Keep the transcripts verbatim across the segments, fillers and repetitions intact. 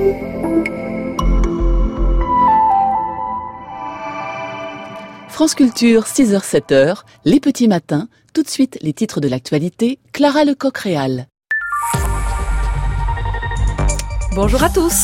France Culture, six heures sept heures, les petits matins, tout de suite les titres de l'actualité, Clara Lecoq-Réal. Bonjour à tous.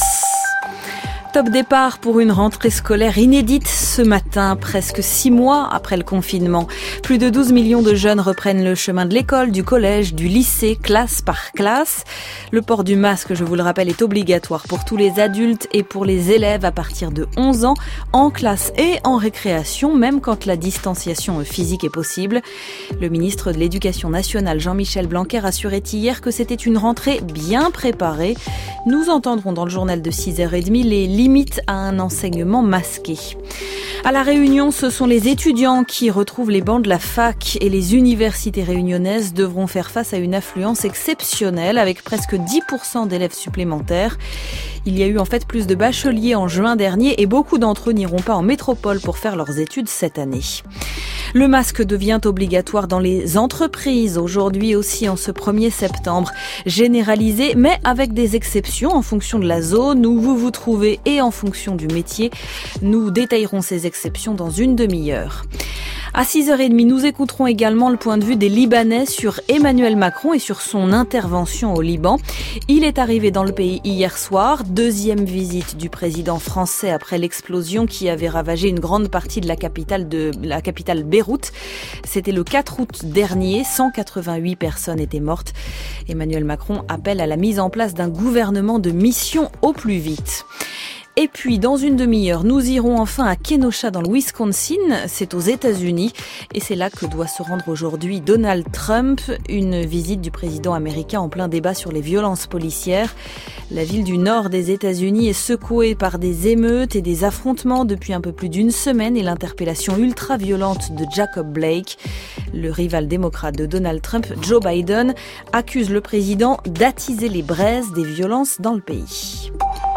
Top départ pour une rentrée scolaire inédite ce matin, presque six mois après le confinement. Plus de douze millions de jeunes reprennent le chemin de l'école, du collège, du lycée, classe par classe. Le port du masque, je vous le rappelle, est obligatoire pour tous les adultes et pour les élèves à partir de onze ans, en classe et en récréation, même quand la distanciation physique est possible. Le ministre de l'Éducation nationale, Jean-Michel Blanquer, assurait hier que c'était une rentrée bien préparée. Nous entendrons dans le journal de six heures trente les limite à un enseignement masqué. À La Réunion, ce sont les étudiants qui retrouvent les bancs de la fac et les universités réunionnaises devront faire face à une affluence exceptionnelle avec presque dix pour cent d'élèves supplémentaires. Il y a eu en fait plus de bacheliers en juin dernier et beaucoup d'entre eux n'iront pas en métropole pour faire leurs études cette année. Le masque devient obligatoire dans les entreprises aujourd'hui aussi en ce premier septembre. Généralisé, mais avec des exceptions en fonction de la zone où vous vous trouvez et en fonction du métier. Nous détaillerons ces exceptions dans une demi-heure. À six heures trente, nous écouterons également le point de vue des Libanais sur Emmanuel Macron et sur son intervention au Liban. Il est arrivé dans le pays hier soir, deuxième visite du président français après l'explosion qui avait ravagé une grande partie de la capitale de la capitale Beyrouth. C'était le quatre août dernier, cent quatre-vingt-huit personnes étaient mortes. Emmanuel Macron appelle à la mise en place d'un gouvernement de mission au plus vite. Et puis, dans une demi-heure, nous irons enfin à Kenosha dans le Wisconsin. C'est aux États-Unis. Et c'est là que doit se rendre aujourd'hui Donald Trump. Une visite du président américain en plein débat sur les violences policières. La ville du nord des États-Unis est secouée par des émeutes et des affrontements depuis un peu plus d'une semaine et l'interpellation ultra-violente de Jacob Blake. Le rival démocrate de Donald Trump, Joe Biden, accuse le président d'attiser les braises des violences dans le pays.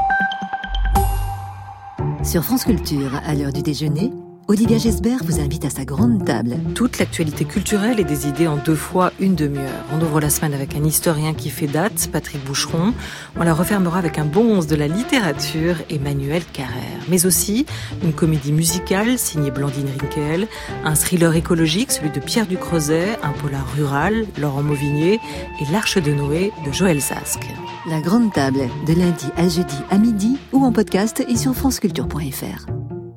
Sur France Culture, à l'heure du déjeuner, Olivia Gesbert vous invite à sa grande table. Toute l'actualité culturelle et des idées en deux fois une demi-heure. On ouvre la semaine avec un historien qui fait date, Patrick Boucheron. On la refermera avec un bonze de la littérature, Emmanuel Carrère. Mais aussi une comédie musicale signée Blandine Rinkel, un thriller écologique, celui de Pierre Ducreuset, un polar rural, Laurent Mauvigné et L'Arche de Noé de Joël Zask. La grande table, de lundi à jeudi à midi ou en podcast et sur franceculture point f r.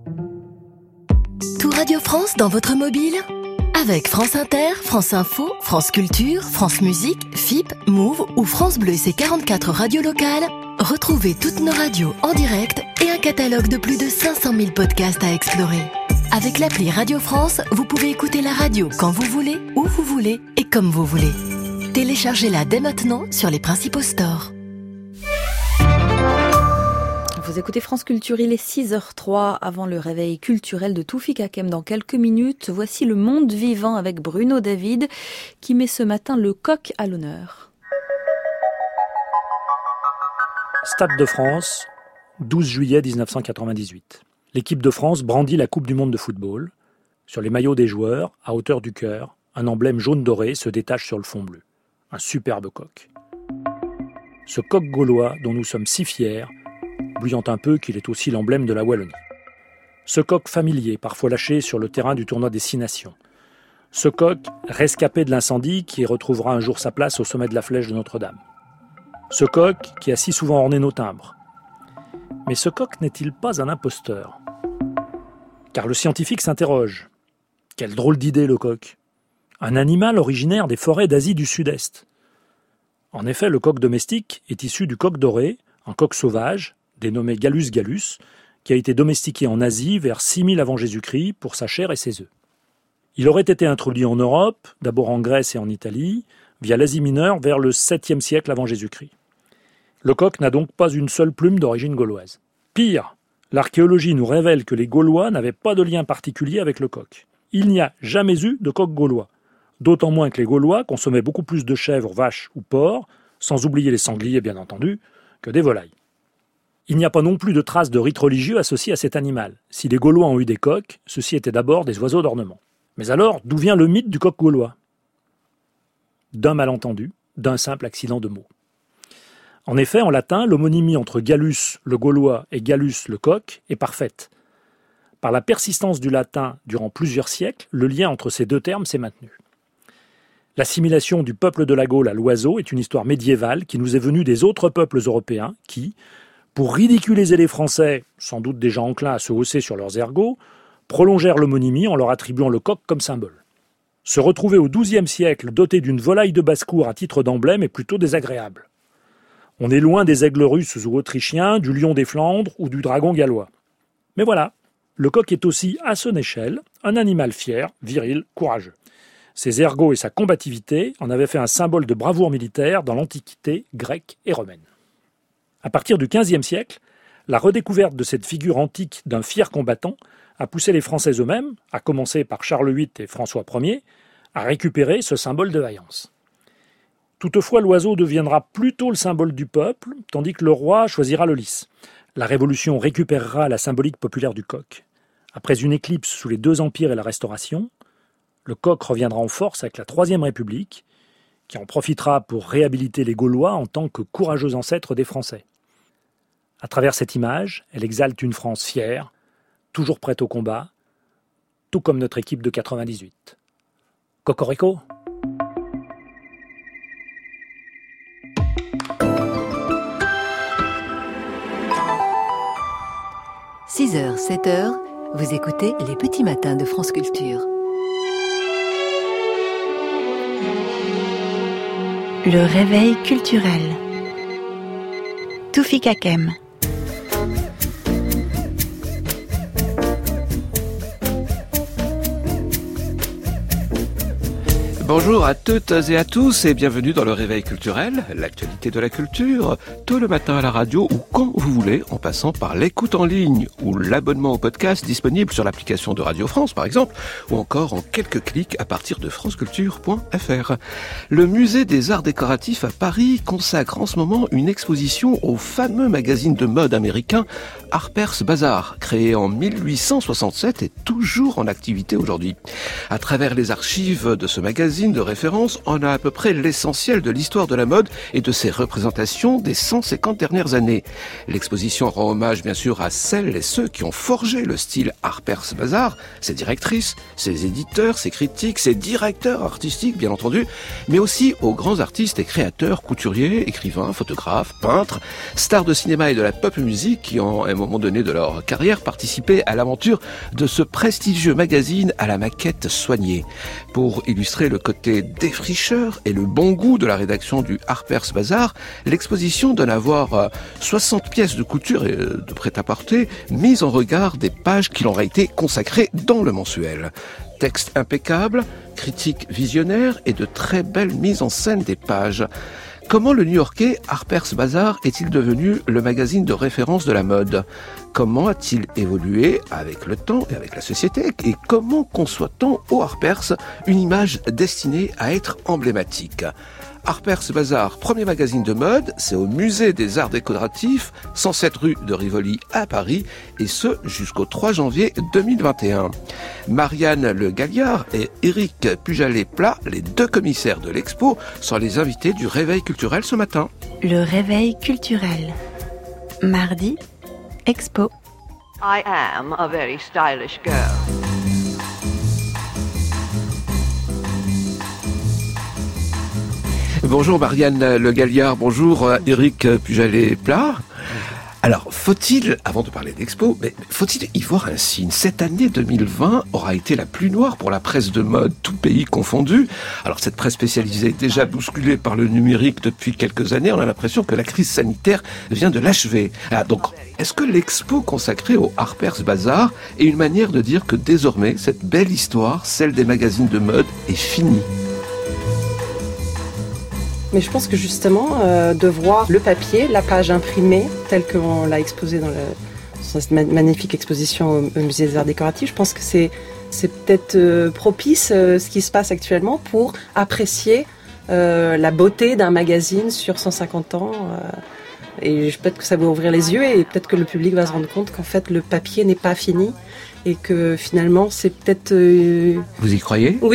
Tout Radio France dans votre mobile avec France Inter, France Info, France Culture, France Musique, F I P, Move ou France Bleu et ses quarante-quatre radios locales. Retrouvez toutes nos radios en direct et un catalogue de plus de cinq cent mille podcasts à explorer. Avec l'appli Radio France, vous pouvez écouter la radio quand vous voulez, où vous voulez et comme vous voulez. Téléchargez-la dès maintenant sur les principaux stores. Vous écoutez France Culture, il est six heures trois avant le réveil culturel de Toufik Hakem. Dans quelques minutes, voici le monde vivant avec Bruno David qui met ce matin le coq à l'honneur. Stade de France, douze juillet dix-neuf cent quatre-vingt-dix-huit. L'équipe de France brandit la Coupe du monde de football. Sur les maillots des joueurs, à hauteur du cœur, un emblème jaune doré se détache sur le fond bleu. Un superbe coq. Ce coq gaulois dont nous sommes si fiers, oubliant un peu qu'il est aussi l'emblème de la Wallonie. Ce coq familier, parfois lâché sur le terrain du tournoi des Six Nations. Ce coq rescapé de l'incendie qui retrouvera un jour sa place au sommet de la flèche de Notre-Dame. Ce coq qui a si souvent orné nos timbres. Mais ce coq n'est-il pas un imposteur ? Car le scientifique s'interroge. Quelle drôle d'idée le coq ! Un animal originaire des forêts d'Asie du Sud-Est. En effet, le coq domestique est issu du coq doré, un coq sauvage, dénommé Gallus gallus, qui a été domestiqué en Asie vers six mille avant Jésus-Christ pour sa chair et ses œufs. Il aurait été introduit en Europe, d'abord en Grèce et en Italie, via l'Asie mineure vers le septième siècle avant Jésus-Christ. Le coq n'a donc pas une seule plume d'origine gauloise. Pire, l'archéologie nous révèle que les Gaulois n'avaient pas de lien particulier avec le coq. Il n'y a jamais eu de coq gaulois, d'autant moins que les Gaulois consommaient beaucoup plus de chèvres, vaches ou porcs, sans oublier les sangliers bien entendu, que des volailles. Il n'y a pas non plus de traces de rites religieux associés à cet animal. Si les Gaulois ont eu des coqs, ceux-ci étaient d'abord des oiseaux d'ornement. Mais alors, d'où vient le mythe du coq gaulois ? D'un malentendu, d'un simple accident de mots. En effet, en latin, l'homonymie entre Gallus, le Gaulois, et Gallus, le coq, est parfaite. Par la persistance du latin durant plusieurs siècles, le lien entre ces deux termes s'est maintenu. L'assimilation du peuple de la Gaule à l'oiseau est une histoire médiévale qui nous est venue des autres peuples européens qui, pour ridiculiser les Français, sans doute déjà enclins à se hausser sur leurs ergots, prolongèrent l'homonymie en leur attribuant le coq comme symbole. Se retrouver au douzième siècle doté d'une volaille de basse-cour à titre d'emblème est plutôt désagréable. On est loin des aigles russes ou autrichiens, du lion des Flandres ou du dragon gallois. Mais voilà, le coq est aussi, à son échelle, un animal fier, viril, courageux. Ses ergots et sa combativité en avaient fait un symbole de bravoure militaire dans l'Antiquité grecque et romaine. À partir du quinzième siècle, la redécouverte de cette figure antique d'un fier combattant a poussé les Français eux-mêmes, à commencer par Charles huit et François Ier, à récupérer ce symbole de vaillance. Toutefois, l'oiseau deviendra plutôt le symbole du peuple, tandis que le roi choisira le lys. La Révolution récupérera la symbolique populaire du coq. Après une éclipse sous les deux empires et la Restauration, le coq reviendra en force avec la Troisième République, qui en profitera pour réhabiliter les Gaulois en tant que courageux ancêtres des Français. À travers cette image, elle exalte une France fière, toujours prête au combat, tout comme notre équipe de quatre-vingt-dix-huit. Cocorico! six heures, sept heures, vous écoutez Les Petits Matins de France Culture. Le réveil culturel. Toufik Hakem. Bonjour à toutes et à tous et bienvenue dans le Réveil culturel, l'actualité de la culture, tôt le matin à la radio ou quand vous voulez, en passant par l'écoute en ligne ou l'abonnement au podcast disponible sur l'application de Radio France par exemple, ou encore en quelques clics à partir de franceculture point f r. Le musée des arts décoratifs à Paris consacre en ce moment une exposition au fameux magazine de mode américain Harper's Bazaar, créé en mille huit cent soixante-sept et toujours en activité aujourd'hui. À travers les archives de ce magazine de référence, on a à peu près l'essentiel de l'histoire de la mode et de ses représentations des cent cinquante dernières années. L'exposition rend hommage bien sûr à celles et ceux qui ont forgé le style Harper's Bazaar, ses directrices, ses éditeurs, ses critiques, ses directeurs artistiques bien entendu, mais aussi aux grands artistes et créateurs, couturiers, écrivains, photographes, peintres, stars de cinéma et de la pop music qui ont à un moment donné de leur carrière participé à l'aventure de ce prestigieux magazine à la maquette soignée. Pour illustrer le côté défricheur et le bon goût de la rédaction du Harper's Bazaar, l'exposition donne à voir soixante pièces de couture et de prêt-à-porter mises en regard des pages qui leur ont été consacrées dans le mensuel. Texte impeccable, critique visionnaire et de très belles mises en scène des pages. Comment le New-Yorkais Harper's Bazaar est-il devenu le magazine de référence de la mode ? Comment a-t-il évolué avec le temps et avec la société ? Et comment conçoit-on au Harper's une image destinée à être emblématique ? Harper's Bazaar, premier magazine de mode, c'est au musée des arts décoratifs, cent sept rue de Rivoli à Paris, et ce jusqu'au trois janvier deux mille vingt et un. Marianne Le Galliard et Éric Pujalet-Plat, les deux commissaires de l'expo, sont les invités du Réveil culturel ce matin. Le réveil culturel. Mardi, expo. I am a very stylish girl. Bonjour Marianne Le Galliard, bonjour Éric Pujalet-Plat. Alors, faut-il, avant de parler d'expo, mais faut-il y voir un signe ? Cette année deux mille vingt aura été la plus noire pour la presse de mode, tout pays confondu. Alors, cette presse spécialisée est déjà bousculée par le numérique depuis quelques années. On a l'impression que la crise sanitaire vient de l'achever. Ah, donc, est-ce que l'expo consacrée au Harper's Bazaar est une manière de dire que désormais, cette belle histoire, celle des magazines de mode, est finie ? Mais je pense que justement, euh, de voir le papier, la page imprimée, telle qu'on l'a exposée dans, le, dans cette magnifique exposition au, au Musée des Arts Décoratifs, je pense que c'est, c'est peut-être euh, propice euh, ce qui se passe actuellement pour apprécier euh, la beauté d'un magazine sur cent cinquante ans. Euh, et peut-être que ça va ouvrir les yeux et peut-être que le public va se rendre compte qu'en fait le papier n'est pas fini et que finalement c'est peut-être... Euh... Vous y croyez ? Oui.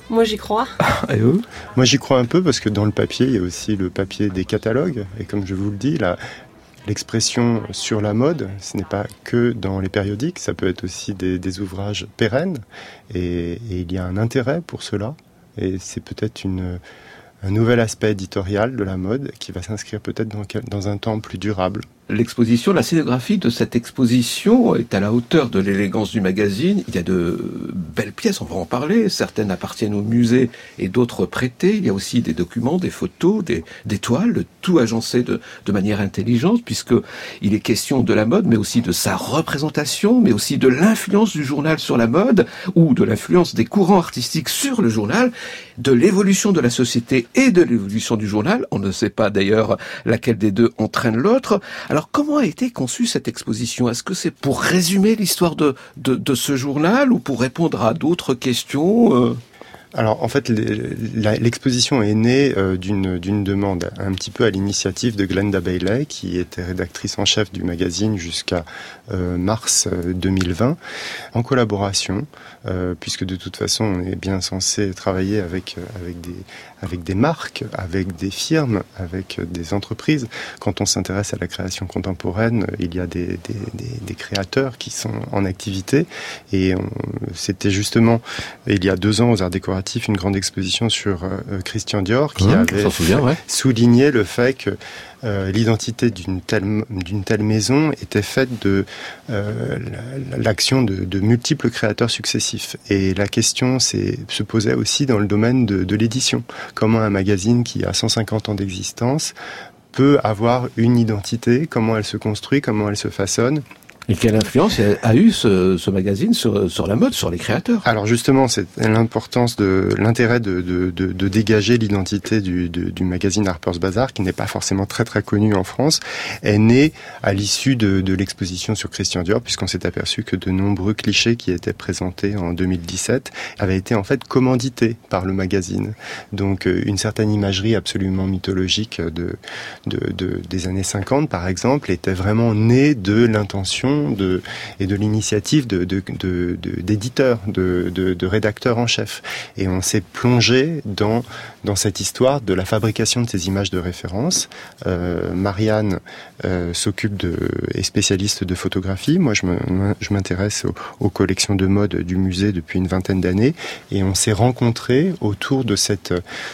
Moi, j'y crois. Et eux ? Moi, j'y crois un peu parce que dans le papier, il y a aussi le papier des catalogues. Et comme je vous le dis, la, l'expression sur la mode, ce n'est pas que dans les périodiques, ça peut être aussi des, des ouvrages pérennes. Et, et il y a un intérêt pour cela. Et c'est peut-être une, un nouvel aspect éditorial de la mode qui va s'inscrire peut-être dans, dans un temps plus durable. L'exposition, la scénographie de cette exposition est à la hauteur de l'élégance du magazine. Il y a de belles pièces, on va en parler. Certaines appartiennent au musée et d'autres prêtées. Il y a aussi des documents, des photos, des, des toiles, tout agencé de, de manière intelligente, puisque il est question de la mode, mais aussi de sa représentation, mais aussi de l'influence du journal sur la mode, ou de l'influence des courants artistiques sur le journal, de l'évolution de la société et de l'évolution du journal. On ne sait pas d'ailleurs laquelle des deux entraîne l'autre. Alors, comment a été conçue cette exposition ? Est-ce que c'est pour résumer l'histoire de, de, de ce journal ou pour répondre à d'autres questions euh Alors, en fait, l'exposition est née d'une, d'une demande un petit peu à l'initiative de Glenda Bailey, qui était rédactrice en chef du magazine jusqu'à euh, mars deux mille vingt, en collaboration, euh, puisque de toute façon, on est bien censé travailler avec, avec, des, avec des marques, avec des firmes, avec des entreprises. Quand on s'intéresse à la création contemporaine, il y a des, des, des, des créateurs qui sont en activité, et on, c'était justement, il y a deux ans, aux Arts Décoratifs, une grande exposition sur euh, Christian Dior qui mmh, avait souvient, ouais. souligné le fait que euh, l'identité d'une telle, d'une telle maison était faite de euh, l'action de, de multiples créateurs successifs. Et la question c'est, se posait aussi dans le domaine de, de l'édition. Comment un magazine qui a cent cinquante ans d'existence peut avoir une identité, comment elle se construit, comment elle se façonne. Et quelle influence a eu ce, ce magazine sur, sur la mode, sur les créateurs ? Alors justement, c'est l'importance de l'intérêt de, de, de, de dégager l'identité du, de, du magazine Harper's Bazaar, qui n'est pas forcément très très connu en France, est né à l'issue de, de l'exposition sur Christian Dior, puisqu'on s'est aperçu que de nombreux clichés qui étaient présentés en deux mille dix-sept avaient été en fait commandités par le magazine. Donc une certaine imagerie absolument mythologique de, de, de, des années cinquante, par exemple, était vraiment née de l'intention De, et de l'initiative de, de, de, de, d'éditeurs, de, de, de rédacteurs en chef. Et on s'est plongé dans, dans cette histoire de la fabrication de ces images de référence. Euh, Marianne euh, s'occupe de, est spécialiste de photographie. Moi, je, me, je m'intéresse aux, aux collections de mode du musée depuis une vingtaine d'années. Et on s'est rencontrés autour de cette...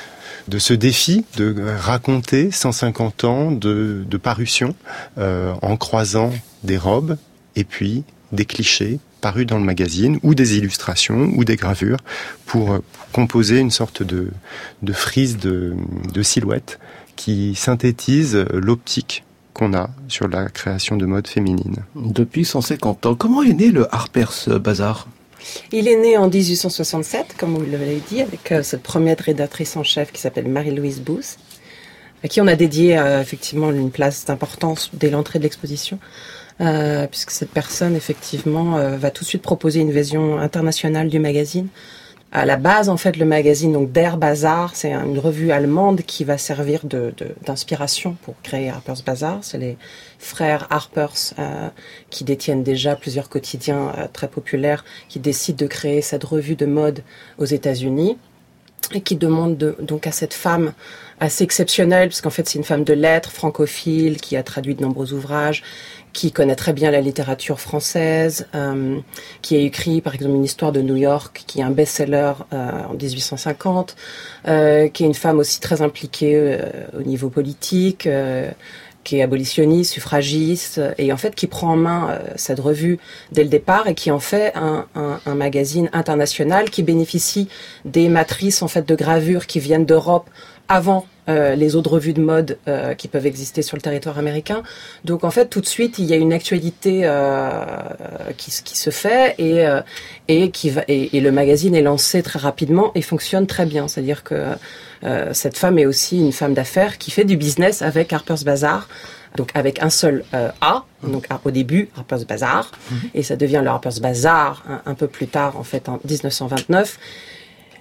de ce défi de raconter cent cinquante ans de, de parution euh, en croisant des robes et puis des clichés parus dans le magazine ou des illustrations ou des gravures pour composer une sorte de, de frise de, de silhouettes qui synthétise l'optique qu'on a sur la création de mode féminine. Depuis cent cinquante ans, comment est né le Harper's Bazaar ? Il est né en dix-huit cent soixante-sept, comme vous l'avez dit, avec euh, cette première rédactrice en chef qui s'appelle Mary-Louise Booth, à qui on a dédié euh, effectivement une place d'importance dès l'entrée de l'exposition, euh, puisque cette personne effectivement euh, va tout de suite proposer une vision internationale du magazine. À la base, en fait, le magazine donc Der Bazaar, c'est une revue allemande qui va servir de, de, d'inspiration pour créer Harper's Bazaar. C'est les frères Harper's euh, qui détiennent déjà plusieurs quotidiens euh, très populaires, qui décident de créer cette revue de mode aux États-Unis et qui demandent de, donc à cette femme assez exceptionnelle, parce qu'en fait c'est une femme de lettres, francophile, qui a traduit de nombreux ouvrages, qui connaît très bien la littérature française, euh, qui a écrit par exemple une histoire de New York, qui est un best-seller euh, en dix-huit cent cinquante, euh, qui est une femme aussi très impliquée euh, au niveau politique, euh, qui est abolitionniste, suffragiste, et en fait qui prend en main euh, cette revue dès le départ et qui en fait un, un, un magazine international qui bénéficie des matrices en fait de gravures qui viennent d'Europe avant euh, les autres revues de mode euh, qui peuvent exister sur le territoire américain. Donc en fait tout de suite il y a une actualité euh, qui, qui se fait et euh, et qui va et, et le magazine est lancé très rapidement et fonctionne très bien. C'est-à-dire que euh, cette femme est aussi une femme d'affaires qui fait du business avec Harper's Bazaar. Donc avec un seul euh, A, donc au début Harper's Bazaar, mm-hmm. et ça devient le Harper's Bazaar un, un peu plus tard en fait en dix-neuf cent vingt-neuf.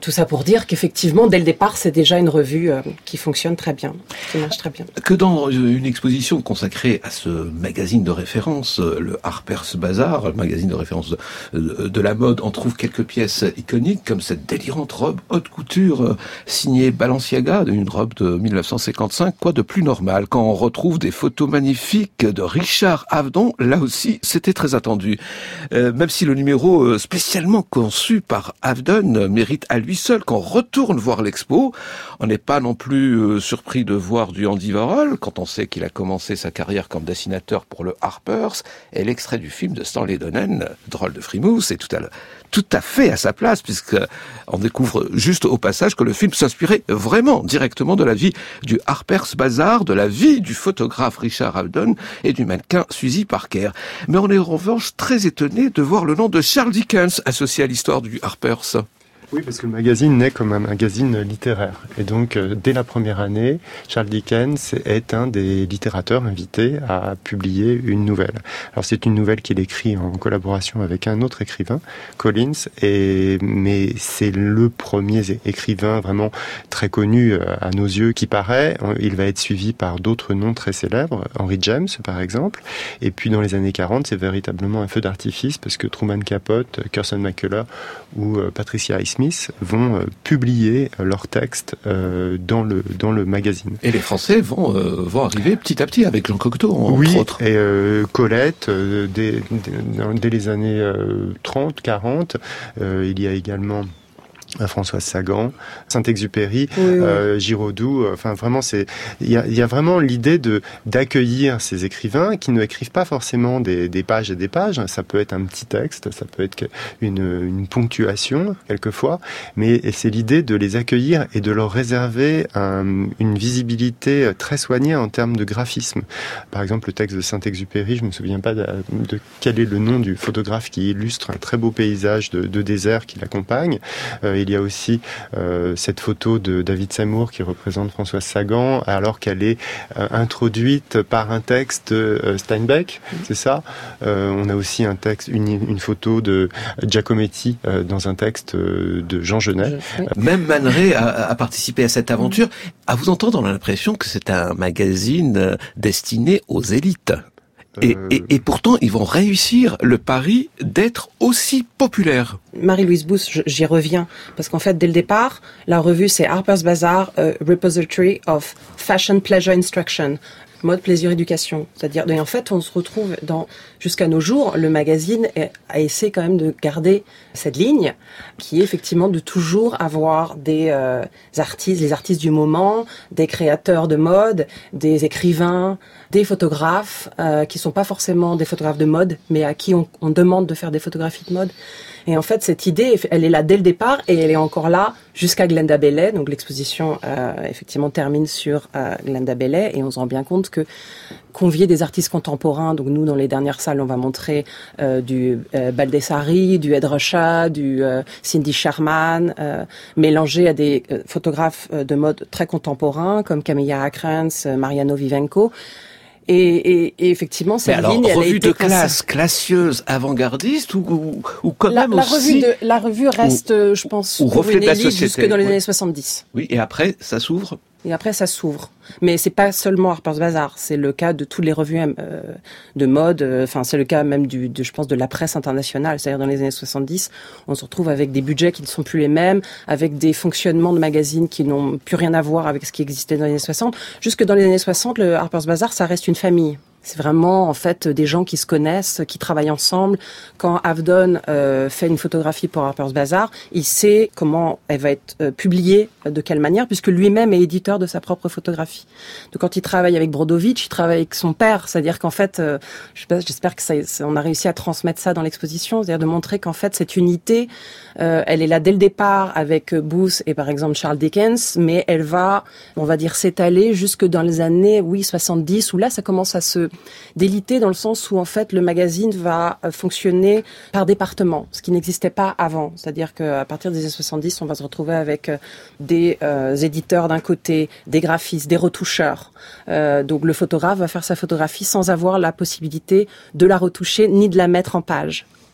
Tout ça pour dire qu'effectivement, dès le départ, c'est déjà une revue euh, qui fonctionne très bien, qui marche très bien. Que dans une exposition consacrée à ce magazine de référence, le Harper's Bazaar, le magazine de référence de, de la mode, on trouve quelques pièces iconiques, comme cette délirante robe haute couture euh, signée Balenciaga, une robe de dix-neuf cent cinquante-cinq. Quoi de plus normal quand on retrouve des photos magnifiques de Richard Avedon? Là aussi, c'était très attendu. Euh, même si le numéro euh, spécialement conçu par Avedon mérite à lui seul qu'on retourne voir l'expo, on n'est pas non plus euh, surpris de voir du Andy Warhol quand on sait qu'il a commencé sa carrière comme dessinateur pour le Harper's, et l'extrait du film de Stanley Donen, Drôle de frimousse, est tout à, tout à fait à sa place, puisque on découvre juste au passage que le film s'inspirait vraiment directement de la vie du Harper's Bazaar, de la vie du photographe Richard Avedon et du mannequin Suzy Parker. Mais on est en revanche très étonné de voir le nom de Charles Dickens associé à l'histoire du Harper's. Oui, parce que le magazine naît comme un magazine littéraire. Et donc, euh, dès la première année, Charles Dickens est un des littérateurs invités à publier une nouvelle. Alors, c'est une nouvelle qu'il écrit en collaboration avec un autre écrivain, Collins, et, mais c'est le premier écrivain vraiment très connu à nos yeux qui paraît. Il va être suivi par d'autres noms très célèbres, Henry James, par exemple. Et puis, dans les années quarante, c'est véritablement un feu d'artifice parce que Truman Capote, Curzon McCullough ou euh, Patricia Highsmith vont euh, publier euh, leurs textes euh, dans le dans le magazine. Et les Français vont euh, vont arriver petit à petit avec Jean Cocteau, entre oui, autres. Et euh, Colette, euh, dès, dès, dès les années euh, trente, quarante, euh, il y a également Françoise Sagan, Saint-Exupéry, oui, oui. Euh, Giraudoux. Enfin, vraiment, c'est il y a, il y a vraiment l'idée de d'accueillir ces écrivains qui ne écrivent pas forcément des, des pages et des pages. Ça peut être un petit texte, ça peut être une, une ponctuation quelquefois, mais c'est l'idée de les accueillir et de leur réserver un, une visibilité très soignée en termes de graphisme. Par exemple, le texte de Saint-Exupéry, je me souviens pas de, de quel est le nom du photographe qui illustre un très beau paysage de, de désert qui l'accompagne. Euh, Il y a aussi euh, cette photo de David Samour qui représente Françoise Sagan, alors qu'elle est euh, introduite par un texte euh, Steinbeck, c'est ça. Euh, on a aussi un texte, une, une photo de Giacometti euh, dans un texte euh, de Jean Genet. Même Man Ray a, a participé à cette aventure. À vous entendre, on a l'impression que c'est un magazine destiné aux élites. Et, et, et pourtant, ils vont réussir le pari d'être aussi populaires. Marie-Louise Bousse, j'y reviens, parce qu'en fait, dès le départ, la revue, c'est Harper's Bazaar, a Repository of Fashion Pleasure Instruction. Mode, plaisir, éducation. C'est-à-dire, et en fait, on se retrouve dans, jusqu'à nos jours, le magazine a essayé quand même de garder cette ligne, qui est effectivement de toujours avoir des euh, artistes, les artistes du moment, des créateurs de mode, des écrivains, des photographes, euh, qui sont pas forcément des photographes de mode, mais à qui on, on demande de faire des photographies de mode. Et en fait, cette idée, elle est là dès le départ et elle est encore là jusqu'à Glenda Bailey. Donc l'exposition, euh, effectivement, termine sur euh, Glenda Bailey et on se rend bien compte que convier des artistes contemporains, donc nous, dans les dernières salles, on va montrer euh, du euh, Baldessari, du Ed Ruscha, du euh, Cindy Sherman, euh, mélangé à des euh, photographes euh, de mode très contemporains comme Camilla Akrantz, euh, Mariano Vivenco. Et, et, et effectivement, cette alors, ligne, elle a été revue de classe, classieuse, avant-gardiste, ou, ou, ou quand la, même la aussi... Revue de, la revue reste, ou, je pense, ou pour reflet une de la élite société. jusque dans les oui. années soixante-dix. Oui, et après, ça s'ouvre. Et après, ça s'ouvre. Mais c'est pas seulement Harper's Bazaar. C'est le cas de toutes les revues euh, de mode. Enfin, euh, c'est le cas même du, de, je pense, de la presse internationale. C'est-à-dire, dans les années soixante-dix, on se retrouve avec des budgets qui ne sont plus les mêmes, avec des fonctionnements de magazines qui n'ont plus rien à voir avec ce qui existait dans les années soixante. Jusque dans les années soixante, le Harper's Bazaar, ça reste une famille. C'est vraiment, en fait, des gens qui se connaissent, qui travaillent ensemble. Quand Avedon euh, fait une photographie pour Harper's Bazaar, il sait comment elle va être euh, publiée, de quelle manière, puisque lui-même est éditeur de sa propre photographie. Donc, quand il travaille avec Brodovitch, il travaille avec son père. C'est-à-dire qu'en fait, euh, je sais pas, j'espère que ça, on a réussi à transmettre ça dans l'exposition, c'est-à-dire de montrer qu'en fait, cette unité, euh, elle est là dès le départ avec Booth et par exemple Charles Dickens, mais elle va, on va dire, s'étaler jusque dans les années, oui, soixante-dix, où là, ça commence à se déliter dans le sens où en fait le magazine va fonctionner par département, ce qui n'existait pas avant. C'est-à-dire qu'à partir des années soixante-dix, on va se retrouver avec des euh, éditeurs d'un côté, des graphistes, des retoucheurs. Euh, donc le photographe va faire sa photographie sans avoir la possibilité de la retoucher ni de la mettre en page.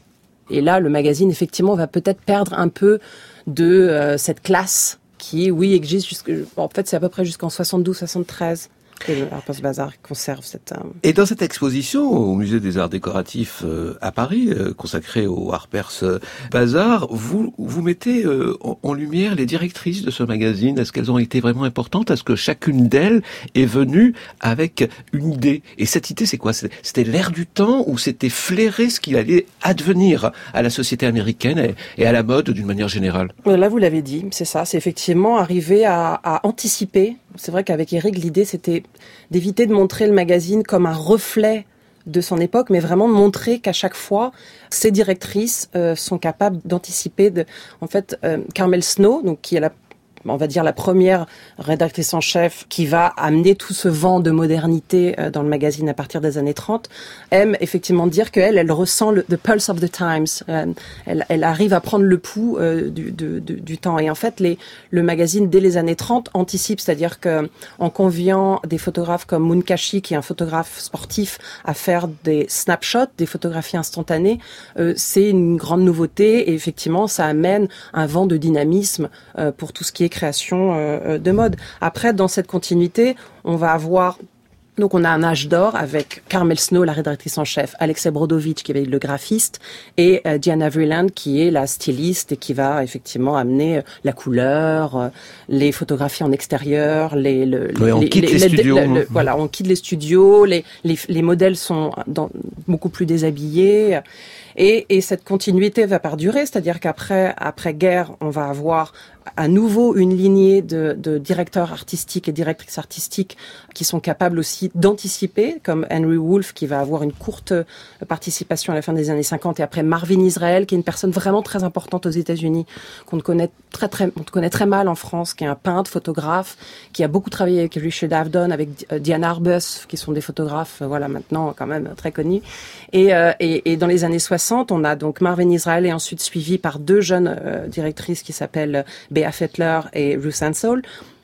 Et là, le magazine, effectivement, va peut-être perdre un peu de euh, cette classe qui, oui, existe jusque, en fait, c'est à peu près jusqu'en soixante-douze soixante-treize. Et le Harper's Bazaar conserve cette... Euh... Et dans cette exposition au Musée des Arts Décoratifs euh, à Paris, euh, consacrée au Harper's Bazaar, vous vous mettez euh, en, en lumière les directrices de ce magazine. Est-ce qu'elles ont été vraiment importantes? Est-ce que chacune d'elles est venue avec une idée? Et cette idée, c'est quoi? C'était l'air du temps ou c'était flairer ce qu'il allait advenir à la société américaine et, et à la mode d'une manière générale? Là, vous l'avez dit, c'est ça. C'est effectivement arriver à, à anticiper. C'est vrai qu'avec Eric, l'idée, c'était d'éviter de montrer le magazine comme un reflet de son époque, mais vraiment de montrer qu'à chaque fois, ces directrices euh, sont capables d'anticiper. De, en fait, euh, Carmel Snow, donc qui est la on va dire la première rédactrice en chef qui va amener tout ce vent de modernité dans le magazine à partir des années trente, aime effectivement dire qu'elle, elle ressent le the pulse of the times. Elle, elle arrive à prendre le pouls euh, du, de, de, du temps. Et en fait, les, le magazine, dès les années trente, anticipe, c'est-à-dire que en conviant des photographes comme Munkashi, qui est un photographe sportif, à faire des snapshots, des photographies instantanées, euh, c'est une grande nouveauté. Et effectivement, ça amène un vent de dynamisme euh, pour tout ce qui est création euh, de mode. Après, dans cette continuité, on va avoir... Donc, on a un âge d'or avec Carmel Snow, la rédactrice en chef, Alexei Brodovitch, qui est le graphiste, et euh, Diana Vreeland, qui est la styliste et qui va effectivement amener la couleur, euh, les photographies en extérieur, les... Le, oui, on les, quitte les, les, les studios. Le, le, voilà, on quitte les studios, les, les, les modèles sont dans, beaucoup plus déshabillés. Et, et cette continuité va perdurer, c'est-à-dire qu'après après guerre, on va avoir à nouveau une lignée de, de directeurs artistiques et directrices artistiques qui sont capables aussi d'anticiper, comme Henry Woolf qui va avoir une courte participation à la fin des années cinquante, et après Marvin Israel qui est une personne vraiment très importante aux États-Unis, qu'on connaît très très, on connaît très mal en France, qui est un peintre, photographe, qui a beaucoup travaillé avec Richard Avedon, avec Diane Arbus, qui sont des photographes, voilà, maintenant quand même très connus. Et, euh, et, et dans les années soixante, on a donc Marvin Israel et ensuite suivi par deux jeunes euh, directrices qui s'appellent Bea Fettler et Ruth Ansell,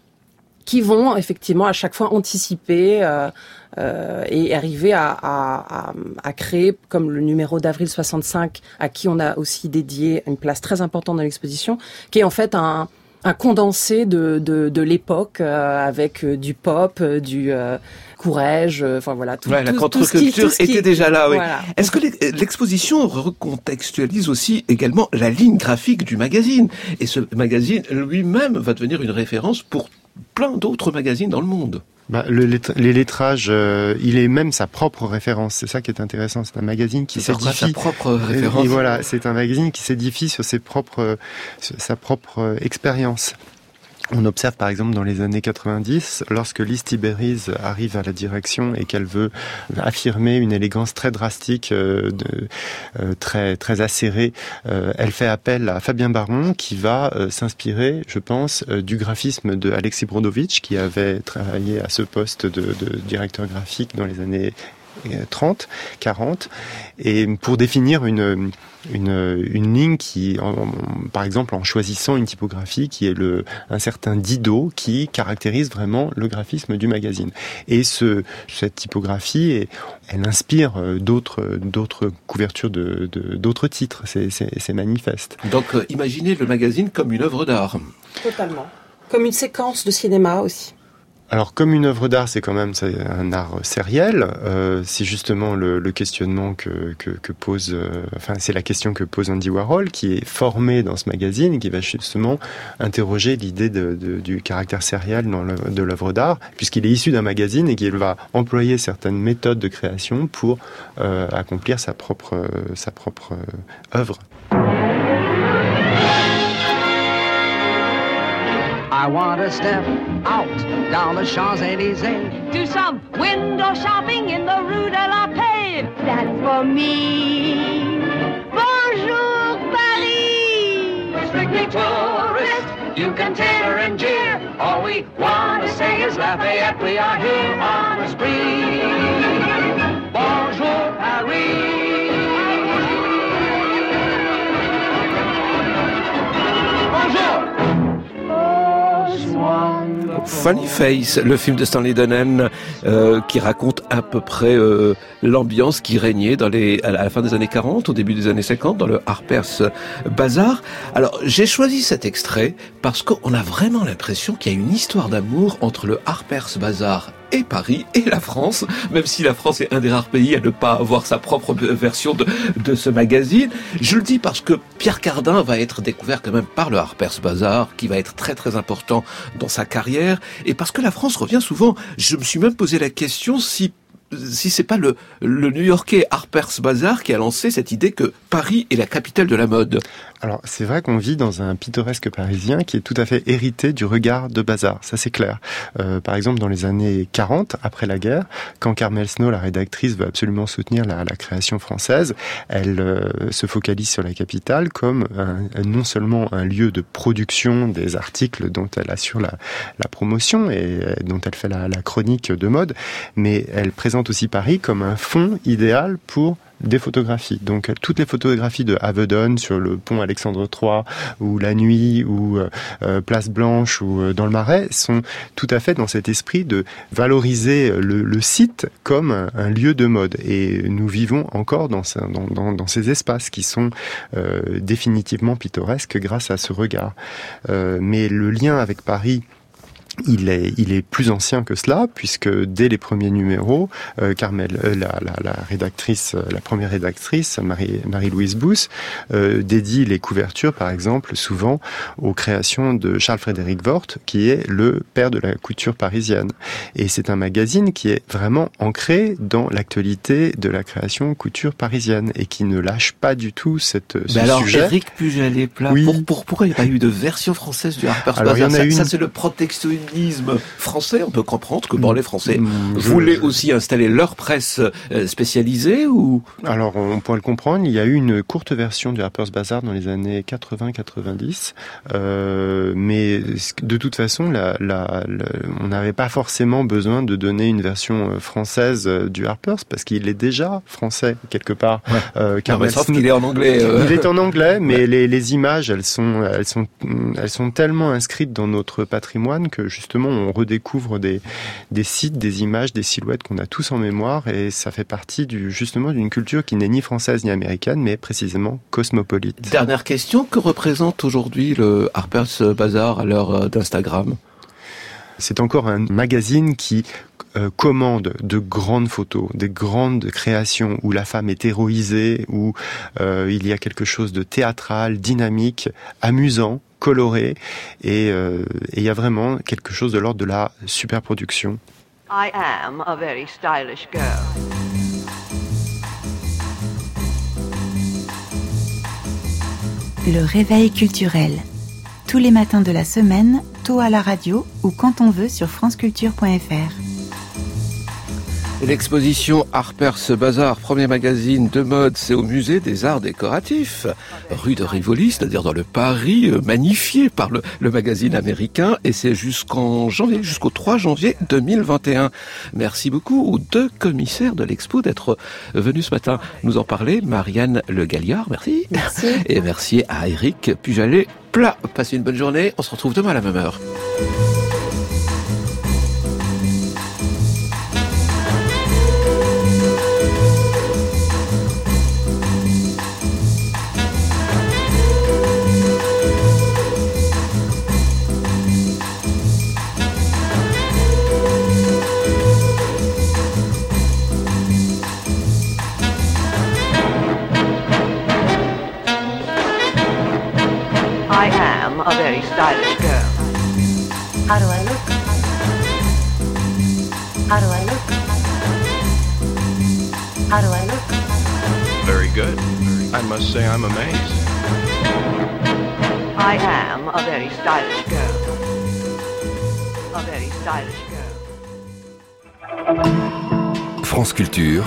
qui vont effectivement à chaque fois anticiper euh, euh, et arriver à, à, à, à créer, comme le numéro d'avril soixante-cinq, à qui on a aussi dédié une place très importante dans l'exposition, qui est en fait un, un condensé de, de, de l'époque euh, avec euh, du pop, euh, du euh, Courrèges, euh, enfin voilà. Tout, ouais, tout, la contre-culture était qui... déjà là, oui. Voilà. Est-ce que l'exposition recontextualise aussi également la ligne graphique du magazine? Et ce magazine lui-même va devenir une référence pour plein d'autres magazines dans le monde. Bah, le, les lettrages, euh, il est même sa propre référence. C'est ça qui est intéressant. C'est un magazine qui s'édifie. Sa propre référence. Et, et voilà, c'est un magazine qui s'édifie sur ses propres, sur sa propre expérience. On observe par exemple dans les années quatre-vingt-dix, lorsque Liz Tiberiz arrive à la direction et qu'elle veut affirmer une élégance très drastique, euh, de, euh, très très acérée, euh, elle fait appel à Fabien Baron qui va euh, s'inspirer, je pense, euh, du graphisme de Alexei Brodovitch qui avait travaillé à ce poste de, de directeur graphique dans les années trente, quarante, et pour définir une une, une ligne qui, en, par exemple, en choisissant une typographie qui est le un certain Didot qui caractérise vraiment le graphisme du magazine. Et ce cette typographie, elle inspire d'autres d'autres couvertures de, de d'autres titres. C'est c'est, c'est manifeste. Donc, euh, imaginez le magazine comme une œuvre d'art. Totalement. Comme une séquence de cinéma aussi. Alors, comme une œuvre d'art, c'est quand même c'est un art sériel. Euh, c'est justement le, le questionnement que, que, que pose, euh, enfin, c'est la question que pose Andy Warhol, qui est formé dans ce magazine, et qui va justement interroger l'idée de, de, du caractère sériel dans le, de l'œuvre d'art, puisqu'il est issu d'un magazine et qu'il va employer certaines méthodes de création pour euh, accomplir sa propre, euh, sa propre euh, œuvre. I want to step out down the Champs-Élysées. Do some window shopping in the Rue de la Paix. That's for me. Bonjour, Paris. Strictly tourist, you can titter and jeer. All we want to say is Lafayette, we are here on a spree. Bonjour, Paris. Funny Face, le film de Stanley Donen euh, qui raconte à peu près euh, l'ambiance qui régnait dans les, à la fin des années quarante, au début des années cinquante, dans le Harper's Bazaar. Alors, j'ai choisi cet extrait parce qu'on a vraiment l'impression qu'il y a une histoire d'amour entre le Harper's Bazaar et Paris et la France, même si la France est un des rares pays à ne pas avoir sa propre version de, de ce magazine. Je le dis parce que Pierre Cardin va être découvert quand même par le Harper's Bazaar, qui va être très très important dans sa carrière, et parce que la France revient souvent. Je me suis même posé la question si si c'est pas le, le New-Yorkais Harper's Bazaar qui a lancé cette idée que Paris est la capitale de la mode. Alors, c'est vrai qu'on vit dans un pittoresque parisien qui est tout à fait hérité du regard de Bazar, ça c'est clair. Euh, par exemple, dans les années quarante, après la guerre, quand Carmel Snow, la rédactrice, veut absolument soutenir la, la création française, elle euh, se focalise sur la capitale comme un, non seulement un lieu de production des articles dont elle assure la, la promotion et dont elle fait la, la chronique de mode, mais elle présente aussi Paris comme un fond idéal pour des photographies. Donc toutes les photographies de Avedon sur le pont Alexandre trois ou la nuit ou euh, Place Blanche ou euh, dans le Marais sont tout à fait dans cet esprit de valoriser le, le site comme un, un lieu de mode. Et nous vivons encore dans, ce, dans, dans, dans ces espaces qui sont euh, définitivement pittoresques grâce à ce regard. Euh, mais le lien avec Paris, Il est, il est plus ancien que cela, puisque dès les premiers numéros, euh, Carmel, euh, la, la, la rédactrice, la première rédactrice, Marie, Marie-Louise Bousse, euh, dédie les couvertures, par exemple, souvent aux créations de Charles-Frédéric Worth, qui est le père de la couture parisienne. Et c'est un magazine qui est vraiment ancré dans l'actualité de la création couture parisienne et qui ne lâche pas du tout cette, ce Mais alors, sujet. Éric Pujalet-Pla, oui. pour, pour, pourquoi il n'y a pas eu de version française du Harper's alors, Bazaar? Ça, une... ça c'est le protectionnisme français. On peut comprendre que bon, les Français mmh, voulaient je... aussi installer leur presse spécialisée ou... Alors, on pourrait le comprendre. Il y a eu une courte version du Harper's Bazaar dans les années quatre-vingts quatre-vingt-dix. Euh, mais de toute façon, la, la, la, on n'avait pas forcément besoin de donner une version française du Harper's parce qu'il est déjà français, quelque part. Ouais. Euh, non, mais sauf qu'il est en anglais. Euh... Il est en anglais, mais ouais. les, les images, elles sont, elles sont, elles sont tellement inscrites dans notre patrimoine que justement, on redécouvre des, des sites, des images, des silhouettes qu'on a tous en mémoire et ça fait partie du, justement d'une culture qui n'est ni française ni américaine, mais précisément cosmopolite. Dernière question, que représente aujourd'hui le Harper's Bazaar à l'heure d'Instagram ? C'est encore un magazine qui euh, commande de grandes photos, des grandes créations où la femme est héroïsée, où euh, il y a quelque chose de théâtral, dynamique, amusant, coloré, et euh, il y a vraiment quelque chose de l'ordre de la superproduction. I am a very stylish girl. Le réveil culturel. Tous les matins de la semaine, tôt à la radio ou quand on veut sur franceculture point f r. L'exposition Harper's Bazaar, premier magazine de mode, c'est au musée des arts décoratifs, rue de Rivoli, c'est-à-dire dans le Paris magnifié par le, le magazine américain, et c'est jusqu'en janvier, jusqu'au trois janvier deux mille vingt et un. Merci beaucoup aux deux commissaires de l'expo d'être venus ce matin nous en parler. Marianne Le Galliard, merci. Merci. Et merci à Éric Pujalet-Pla. Passez une bonne journée, on se retrouve demain à la même heure. I am a very stylish girl. How do I look? How do I look? How do I look? Very good. I must say I'm amazed. I am a very stylish girl. A very stylish girl. France Culture,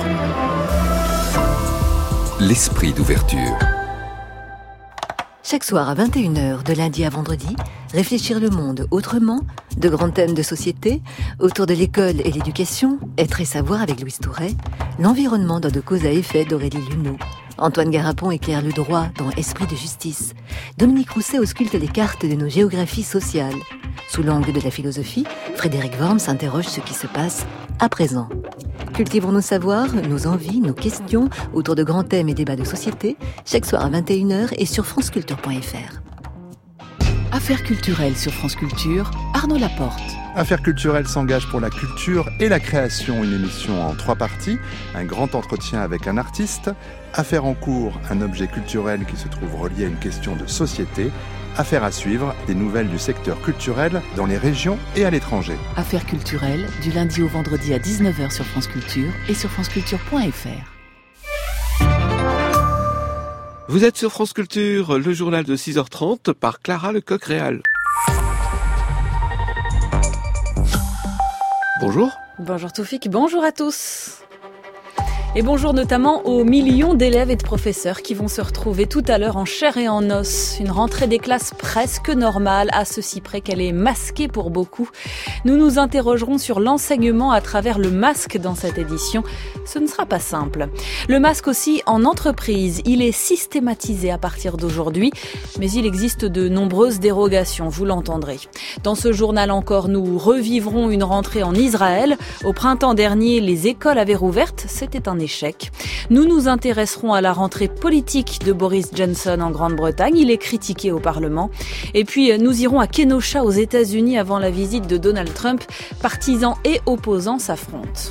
l'esprit d'ouverture. Chaque soir à vingt et une heures, de lundi à vendredi, réfléchir le monde autrement, de grands thèmes de société, autour de l'école et l'éducation, être et savoir avec Louise Touret, l'environnement dans de cause à effet d'Aurélie Luneau, Antoine Garapon éclaire le droit dans Esprit de justice, Dominique Rousset ausculte les cartes de nos géographies sociales, Sous l'angle de la philosophie, Frédéric Worm s'interroge ce qui se passe à présent. Cultivons nos savoirs, nos envies, nos questions autour de grands thèmes et débats de société, chaque soir à vingt et une heures et sur franceculture point f r. Affaires culturelles sur France Culture, Arnaud Laporte. Affaires culturelles s'engage pour la culture et la création, une émission en trois parties, un grand entretien avec un artiste, Affaires en cours, un objet culturel qui se trouve relié à une question de société, Affaires à suivre, des nouvelles du secteur culturel dans les régions et à l'étranger. Affaires culturelles, du lundi au vendredi à dix-neuf heures sur France Culture et sur franceculture point f r. Vous êtes sur France Culture, le journal de six heures trente par Clara Lecoq-Réal. Bonjour. Bonjour Toufik, bonjour à tous. Et bonjour notamment aux millions d'élèves et de professeurs qui vont se retrouver tout à l'heure en chair et en os. Une rentrée des classes presque normale, à ceci près qu'elle est masquée pour beaucoup. Nous nous interrogerons sur l'enseignement à travers le masque dans cette édition. Ce ne sera pas simple. Le masque aussi en entreprise. Il est systématisé à partir d'aujourd'hui, mais il existe de nombreuses dérogations, vous l'entendrez. Dans ce journal encore, nous revivrons une rentrée en Israël. Au printemps dernier, les écoles avaient rouvert. C'était un échec. Nous nous intéresserons à la rentrée politique de Boris Johnson en Grande-Bretagne. Il est critiqué au Parlement. Et puis, nous irons à Kenosha aux États-Unis avant la visite de Donald Trump. Partisans et opposants s'affrontent.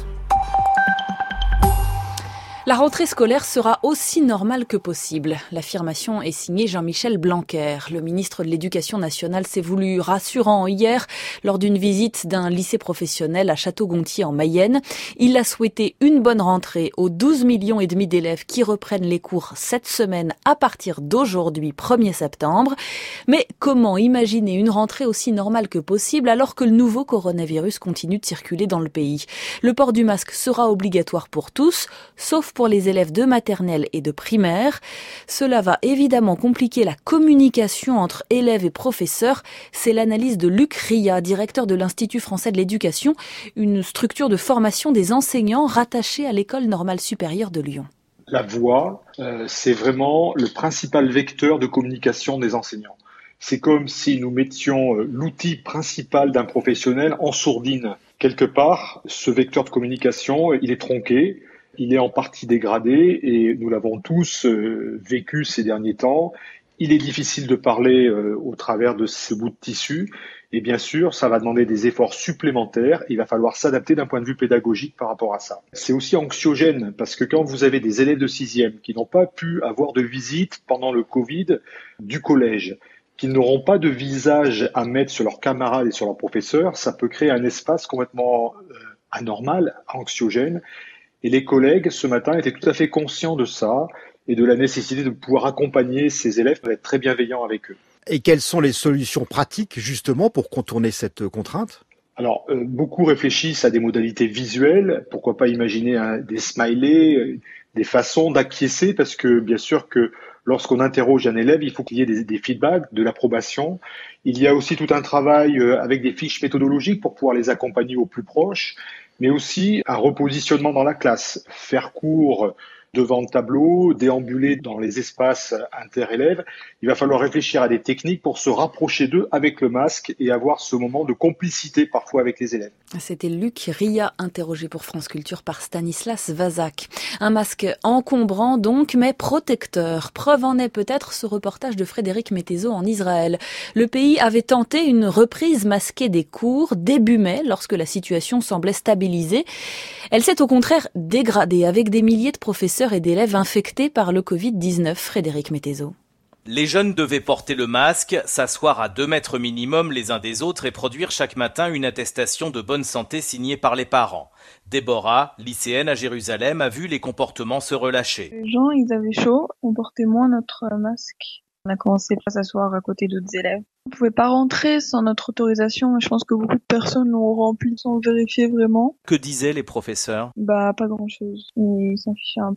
La rentrée scolaire sera aussi normale que possible. L'affirmation est signée Jean-Michel Blanquer. Le ministre de l'Éducation nationale s'est voulu rassurant hier lors d'une visite d'un lycée professionnel à Château-Gontier en Mayenne. Il a souhaité une bonne rentrée aux douze millions et demi d'élèves qui reprennent les cours cette semaine à partir d'aujourd'hui, premier septembre. Mais comment imaginer une rentrée aussi normale que possible alors que le nouveau coronavirus continue de circuler dans le pays? Le port du masque sera obligatoire pour tous, sauf pour les élèves de maternelle et de primaire. Cela va évidemment compliquer la communication entre élèves et professeurs. C'est l'analyse de Luc Ria, directeur de l'Institut français de l'éducation, une structure de formation des enseignants rattachée à l'École normale supérieure de Lyon. La voix, euh, c'est vraiment le principal vecteur de communication des enseignants. C'est comme si nous mettions l'outil principal d'un professionnel en sourdine. Quelque part, ce vecteur de communication, il est tronqué. Il est en partie dégradé et nous l'avons tous euh, vécu ces derniers temps. Il est difficile de parler euh, au travers de ce bout de tissu et bien sûr, ça va demander des efforts supplémentaires. Il va falloir s'adapter d'un point de vue pédagogique par rapport à ça. C'est aussi anxiogène parce que quand vous avez des élèves de sixième qui n'ont pas pu avoir de visite pendant le Covid du collège, qui n'auront pas de visage à mettre sur leurs camarades et sur leurs professeurs, ça peut créer un espace complètement euh, anormal, anxiogène. Et les collègues, ce matin, étaient tout à fait conscients de ça et de la nécessité de pouvoir accompagner ces élèves, d'être très bienveillants avec eux. Et quelles sont les solutions pratiques, justement, pour contourner cette contrainte ? Alors, euh, beaucoup réfléchissent à des modalités visuelles. Pourquoi pas imaginer hein, des smileys, euh, des façons d'acquiescer, parce que bien sûr que lorsqu'on interroge un élève, il faut qu'il y ait des, des feedbacks, de l'approbation. Il y a aussi tout un travail euh, avec des fiches méthodologiques pour pouvoir les accompagner au plus proche, mais aussi un repositionnement dans la classe, faire cours devant le tableau, déambuler dans les espaces inter-élèves. Il va falloir réfléchir à des techniques pour se rapprocher d'eux avec le masque et avoir ce moment de complicité parfois avec les élèves. C'était Luc Ria, interrogé pour France Culture par Stanislas Vazak. Un masque encombrant donc, mais protecteur. Preuve en est peut-être ce reportage de Frédéric Mettezo en Israël. Le pays avait tenté une reprise masquée des cours début mai, lorsque la situation semblait stabilisée. Elle s'est au contraire dégradée, avec des milliers de professeurs et d'élèves infectés par le covid dix-neuf. Frédéric Mettezo. Les jeunes devaient porter le masque, s'asseoir à deux mètres minimum les uns des autres et produire chaque matin une attestation de bonne santé signée par les parents. Déborah, lycéenne à Jérusalem, a vu les comportements se relâcher. Les gens, ils avaient chaud, on portait moins notre masque. On a commencé à s'asseoir à côté d'autres élèves. On pouvait pas rentrer sans notre autorisation. Je pense que beaucoup de personnes l'ont rempli sans vérifier vraiment. Que disaient les professeurs ? Bah, pas grand-chose. Ils s'en fichaient un peu.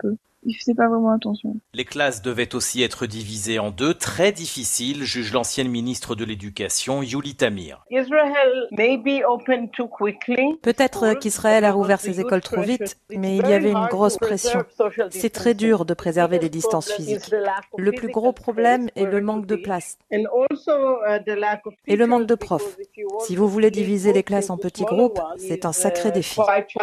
ils faisaient pas vraiment attention. Les classes devaient aussi être divisées en deux, très difficile, juge l'ancienne ministre de l'Éducation, Yuli Tamir. Peut-être qu'Israël a rouvert ses écoles trop vite, mais il y avait une grosse pression. C'est très dur de préserver les distances physiques. Le plus gros problème est le manque de place et le manque de profs. Si vous voulez diviser les classes en petits groupes, c'est un sacré défi.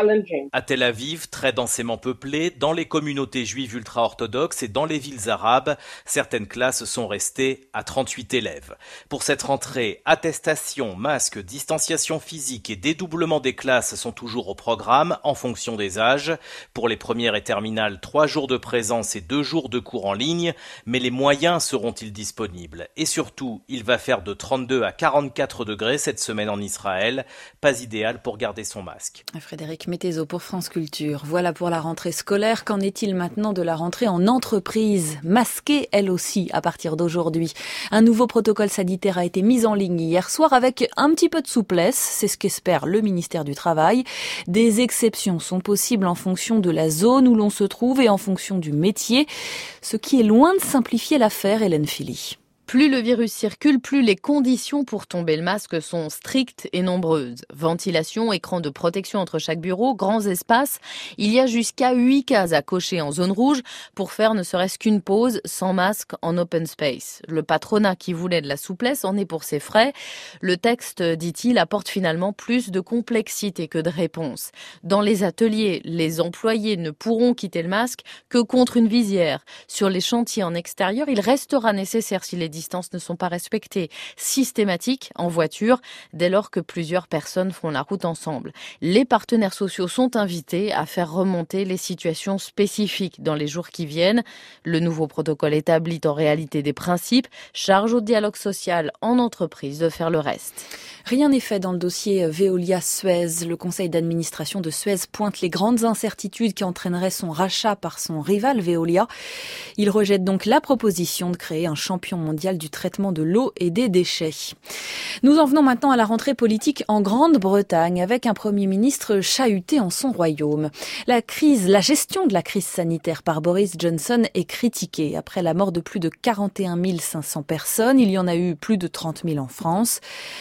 À Tel Aviv, très densément peuplée, dans les communautés juives ultra-orthodoxes et dans les villes arabes, certaines classes sont restées à trente-huit élèves. Pour cette rentrée, attestation, masque, distanciation physique et dédoublement des classes sont toujours au programme en fonction des âges. Pour les premières et terminales, trois jours de présence et deux jours de cours en ligne, mais les moyens seront-ils disponibles? Et surtout, il va faire de trente-deux à quarante-quatre degrés cette semaine en Israël, pas idéal pour garder son masque. Frédéric Mettezo pour France Culture. Voilà pour la rentrée scolaire. Qu'en est-il maintenant de la rentrée en entreprise? Masquée, elle aussi, à partir d'aujourd'hui. Un nouveau protocole sanitaire a été mis en ligne hier soir avec un petit peu de souplesse. C'est ce qu'espère le ministère du Travail. Des exceptions sont possibles en fonction de la zone où l'on se trouve et en fonction du métier. Ce qui est loin de simplifier l'affaire, Hélène Philly. Plus le virus circule, plus les conditions pour tomber le masque sont strictes et nombreuses. Ventilation, écran de protection entre chaque bureau, grands espaces. Il y a jusqu'à huit cases à cocher en zone rouge pour faire ne serait-ce qu'une pause sans masque en open space. Le patronat qui voulait de la souplesse en est pour ses frais. Le texte, dit-il, apporte finalement plus de complexité que de réponse. Dans les ateliers, les employés ne pourront quitter le masque que contre une visière. Sur les chantiers en extérieur, il restera nécessaire si les distances ne sont pas respectées, systématiques en voiture, dès lors que plusieurs personnes font la route ensemble. Les partenaires sociaux sont invités à faire remonter les situations spécifiques dans les jours qui viennent. Le nouveau protocole établit en réalité des principes, charge au dialogue social en entreprise de faire le reste. Rien n'est fait dans le dossier Veolia-Suez. Le conseil d'administration de Suez pointe les grandes incertitudes qui entraîneraient son rachat par son rival Veolia. Il rejette donc la proposition de créer un champion mondial du traitement de l'eau et des déchets. Nous en venons maintenant à la rentrée politique en Grande-Bretagne avec un Premier ministre chahuté en son royaume. La crise, la gestion de la crise sanitaire par Boris Johnson est critiquée. Après la mort de plus de quarante et un mille cinq cents personnes, il y en a eu plus de trente mille en France.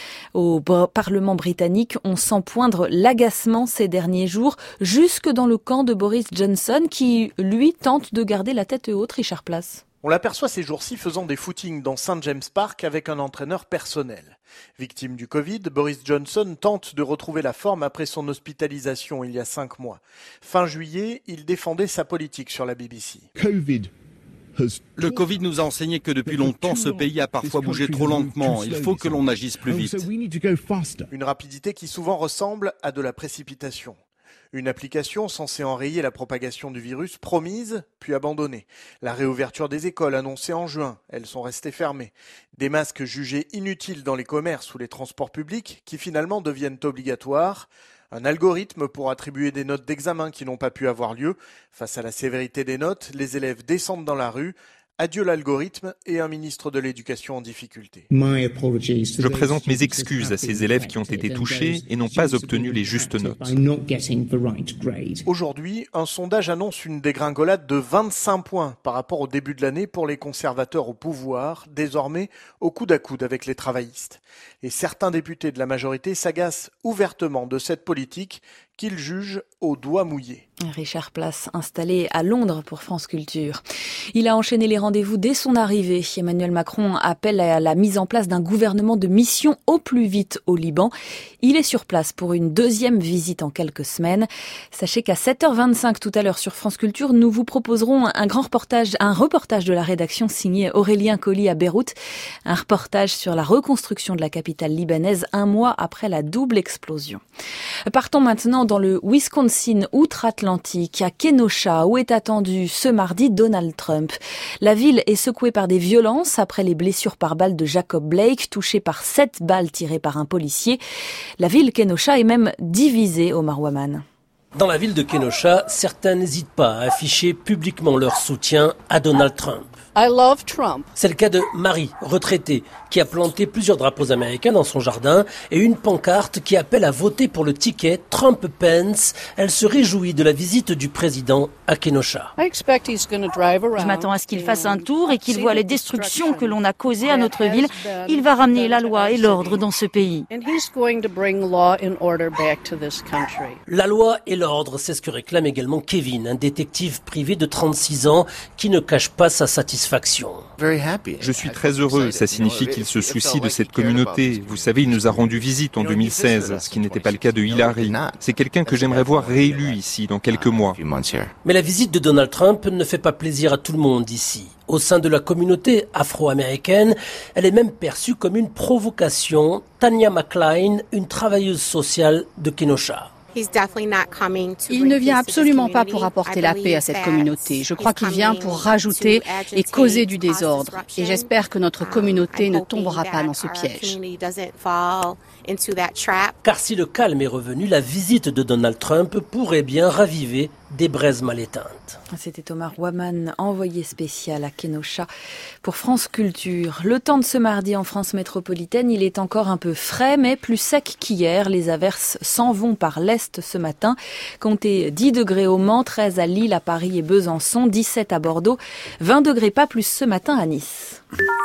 Au Parlement britannique, on sent poindre l'agacement ces derniers jours, jusque dans le camp de Boris Johnson qui, lui, tente de garder la tête haute. Richard Place. On l'aperçoit ces jours-ci faisant des footings dans Saint James Park avec un entraîneur personnel. Victime du Covid, Boris Johnson tente de retrouver la forme après son hospitalisation il y a cinq mois. Fin juillet, il défendait sa politique sur la B B C. Covid. Le Covid nous a enseigné que depuis longtemps, ce pays a parfois bougé trop lentement. Il faut que l'on agisse plus vite. Une rapidité qui souvent ressemble à de la précipitation. Une application censée enrayer la propagation du virus promise, puis abandonnée. La réouverture des écoles annoncée en juin, elles sont restées fermées. Des masques jugés inutiles dans les commerces ou les transports publics qui finalement deviennent obligatoires. Un algorithme pour attribuer des notes d'examen qui n'ont pas pu avoir lieu. Face à la sévérité des notes, les élèves descendent dans la rue. Adieu l'algorithme et un ministre de l'Éducation en difficulté. Je présente mes excuses à ces élèves qui ont été touchés et n'ont pas obtenu les justes notes. Aujourd'hui, un sondage annonce une dégringolade de vingt-cinq points par rapport au début de l'année pour les conservateurs au pouvoir, désormais au coude à coude avec les travaillistes. Et certains députés de la majorité s'agacent ouvertement de cette politique qu'ils jugent au doigt mouillé. Richard Place, installé à Londres pour France Culture. Il a enchaîné les rendez-vous dès son arrivée. Emmanuel Macron appelle à la mise en place d'un gouvernement de mission au plus vite au Liban. Il est sur place pour une deuxième visite en quelques semaines. Sachez qu'à sept heures vingt-cinq tout à l'heure sur France Culture, nous vous proposerons un grand reportage, un reportage de la rédaction signé Aurélien Colli à Beyrouth. Un reportage sur la reconstruction de la capitale libanaise un mois après la double explosion. Partons maintenant dans le Wisconsin outre-Atlantique, à Kenosha, où est attendu ce mardi Donald Trump. La ville est secouée par des violences après les blessures par balles de Jacob Blake, touché par sept balles tirées par un policier. La ville Kenosha est même divisée, Omar Waman. Dans la ville de Kenosha, certains n'hésitent pas à afficher publiquement leur soutien à Donald Trump. C'est le cas de Marie, retraitée, qui a planté plusieurs drapeaux américains dans son jardin et une pancarte qui appelle à voter pour le ticket Trump-Pence. Elle se réjouit de la visite du président à Kenosha. Je m'attends à ce qu'il fasse un tour et qu'il voit les destructions que l'on a causées à notre ville. Il va ramener la loi et l'ordre dans ce pays. La loi et l'ordre, c'est ce que réclame également Kevin, un détective privé de trente-six ans qui ne cache pas sa satisfaction. Je suis très heureux, ça signifie qu'il se soucie de cette communauté. Vous savez, il nous a rendu visite en deux mille seize, ce qui n'était pas le cas de Hillary. C'est quelqu'un que j'aimerais voir réélu ici dans quelques mois. Mais la visite de Donald Trump ne fait pas plaisir à tout le monde ici. Au sein de la communauté afro-américaine, elle est même perçue comme une provocation. Tanya McLean, une travailleuse sociale de Kenosha. Il ne vient absolument pas pour apporter la paix à cette communauté. Je crois qu'il vient pour rajouter et causer du désordre. Et j'espère que notre communauté ne tombera pas dans ce piège. Car si le calme est revenu, la visite de Donald Trump pourrait bien raviver des braises mal éteintes. C'était Thomas Waman, envoyé spécial à Kenosha pour France Culture. Le temps de ce mardi en France métropolitaine, il est encore un peu frais, mais plus sec qu'hier. Les averses s'en vont par l'est ce matin. Comptez dix degrés au Mans, treize à Lille, à Paris et Besançon, dix-sept à Bordeaux, vingt degrés pas plus ce matin à Nice.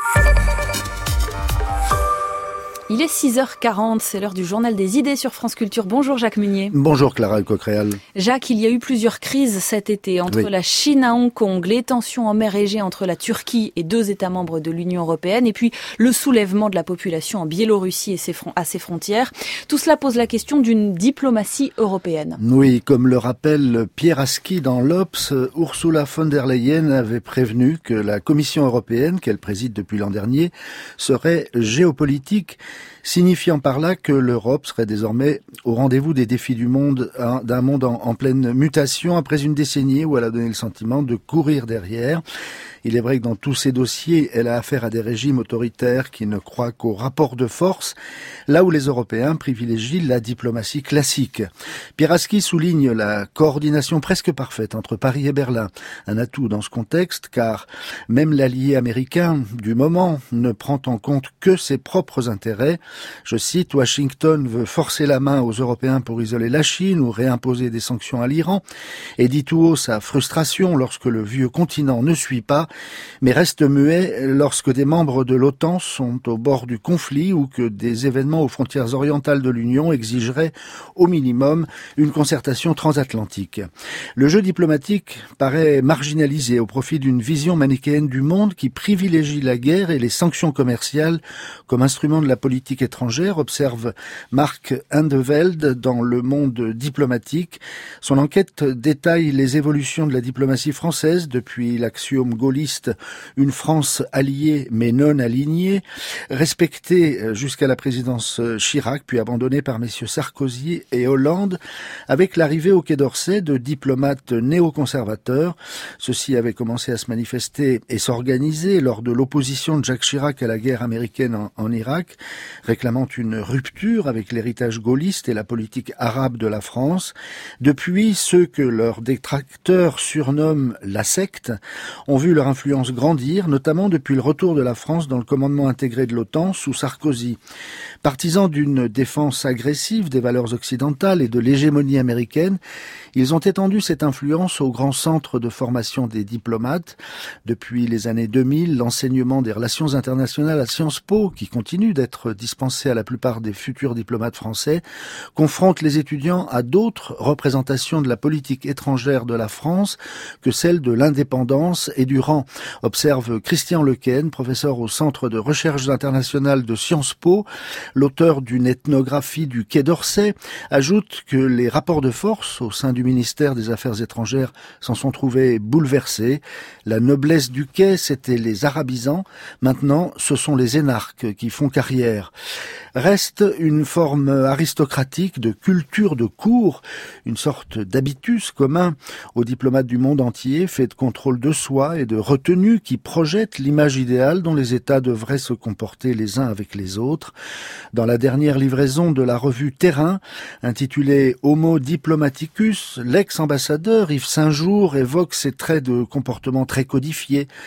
Il est six heures quarante, c'est l'heure du journal des idées sur France Culture. Bonjour Jacques Munier. Bonjour Clara Coquréal. Jacques, il y a eu plusieurs crises cet été entre oui. la Chine à Hong Kong, les tensions en mer Égée entre la Turquie et deux États membres de l'Union européenne, et puis le soulèvement de la population en Biélorussie et ses fron- à ses frontières. Tout cela pose la question d'une diplomatie européenne. Oui, comme le rappelle Pierre Aski dans l'Obs, Ursula von der Leyen avait prévenu que la Commission européenne, qu'elle préside depuis l'an dernier, serait géopolitique, signifiant par là que l'Europe serait désormais au rendez-vous des défis du monde, hein, d'un monde en, en pleine mutation après une décennie où elle a donné le sentiment de courir derrière. Il est vrai que dans tous ces dossiers, elle a affaire à des régimes autoritaires qui ne croient qu'au rapport de force, là où les Européens privilégient la diplomatie classique. Pierre Aski souligne la coordination presque parfaite entre Paris et Berlin, un atout dans ce contexte, car même l'allié américain du moment ne prend en compte que ses propres intérêts. Je cite, Washington veut forcer la main aux Européens pour isoler la Chine ou réimposer des sanctions à l'Iran, et dit tout haut sa frustration lorsque le vieux continent ne suit pas, mais reste muet lorsque des membres de l'OTAN sont au bord du conflit ou que des événements aux frontières orientales de l'Union exigeraient au minimum une concertation transatlantique. Le jeu diplomatique paraît marginalisé au profit d'une vision manichéenne du monde qui privilégie la guerre et les sanctions commerciales comme instrument de la politique étrangère, observe Marc Andeveld dans Le Monde diplomatique. Son enquête détaille les évolutions de la diplomatie française depuis l'axiome gaulliste une France alliée mais non alignée, respectée jusqu'à la présidence Chirac, puis abandonnée par messieurs Sarkozy et Hollande, avec l'arrivée au Quai d'Orsay de diplomates néoconservateurs. Ceux-ci avaient commencé à se manifester et s'organiser lors de l'opposition de Jacques Chirac à la guerre américaine en, en Irak, réclamant une rupture avec l'héritage gaulliste et la politique arabe de la France. Depuis, ceux que leurs détracteurs surnomment la secte ont vu leur influence grandir, notamment depuis le retour de la France dans le commandement intégré de l'OTAN sous Sarkozy. Partisans d'une défense agressive des valeurs occidentales et de l'hégémonie américaine, ils ont étendu cette influence aux grands centres de formation des diplomates. Depuis les années deux mille, l'enseignement des relations internationales à Sciences Po, qui continue d'être dispensé à la plupart des futurs diplomates français, confronte les étudiants à d'autres représentations de la politique étrangère de la France que celle de l'indépendance et du rang, observe Christian Lequesne, professeur au Centre de recherche internationale de Sciences Po. L'auteur d'une ethnographie du Quai d'Orsay ajoute que les rapports de force au sein du ministère des Affaires étrangères s'en sont trouvés bouleversés. La noblesse du Quai, c'était les arabisants. Maintenant, ce sont les énarques qui font carrière. Reste une forme aristocratique de culture de cour, une sorte d'habitus commun aux diplomates du monde entier, fait de contrôle de soi et de retenue qui projette l'image idéale dont les États devraient se comporter les uns avec les autres. Dans la dernière livraison de la revue Terrain, intitulée Homo Diplomaticus, l'ex-ambassadeur Yves Saint-Jour évoque ces traits de comportement très codifiés,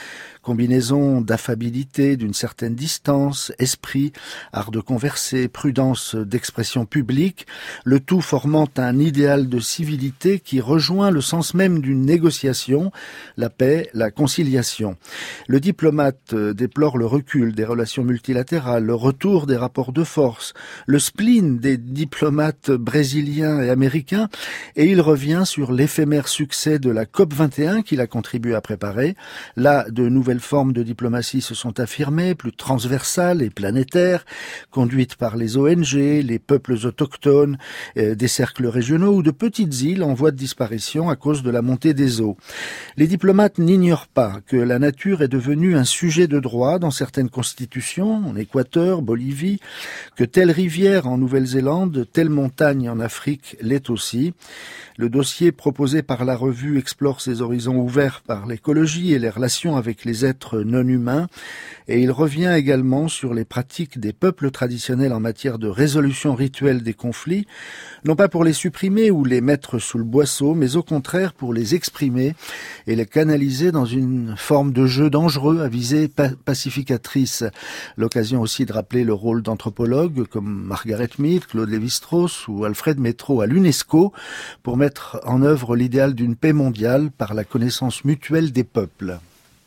Combinaison d'affabilité, d'une certaine distance, esprit, art de converser, prudence d'expression publique, le tout formant un idéal de civilité qui rejoint le sens même d'une négociation, la paix, la conciliation. Le diplomate déplore le recul des relations multilatérales, le retour des rapports de force, le spleen des diplomates brésiliens et américains, et il revient sur l'éphémère succès de la COP vingt et un qu'il a contribué à préparer. Là, de nouvelles formes de diplomatie se sont affirmées, plus transversales et planétaires, conduites par les O N G, les peuples autochtones, euh, des cercles régionaux ou de petites îles en voie de disparition à cause de la montée des eaux. Les diplomates n'ignorent pas que la nature est devenue un sujet de droit dans certaines constitutions, en Équateur, Bolivie, que telle rivière en Nouvelle-Zélande, telle montagne en Afrique l'est aussi. Le dossier proposé par la revue explore ces horizons ouverts par l'écologie et les relations avec les êtres non humains, et il revient également sur les pratiques des peuples traditionnels en matière de résolution rituelle des conflits, non pas pour les supprimer ou les mettre sous le boisseau, mais au contraire pour les exprimer et les canaliser dans une forme de jeu dangereux à visée pacificatrice. L'occasion aussi de rappeler le rôle d'anthropologues comme Margaret Mead, Claude Lévi-Strauss ou Alfred Métro à l'UNESCO pour mettre en œuvre l'idéal d'une paix mondiale par la connaissance mutuelle des peuples.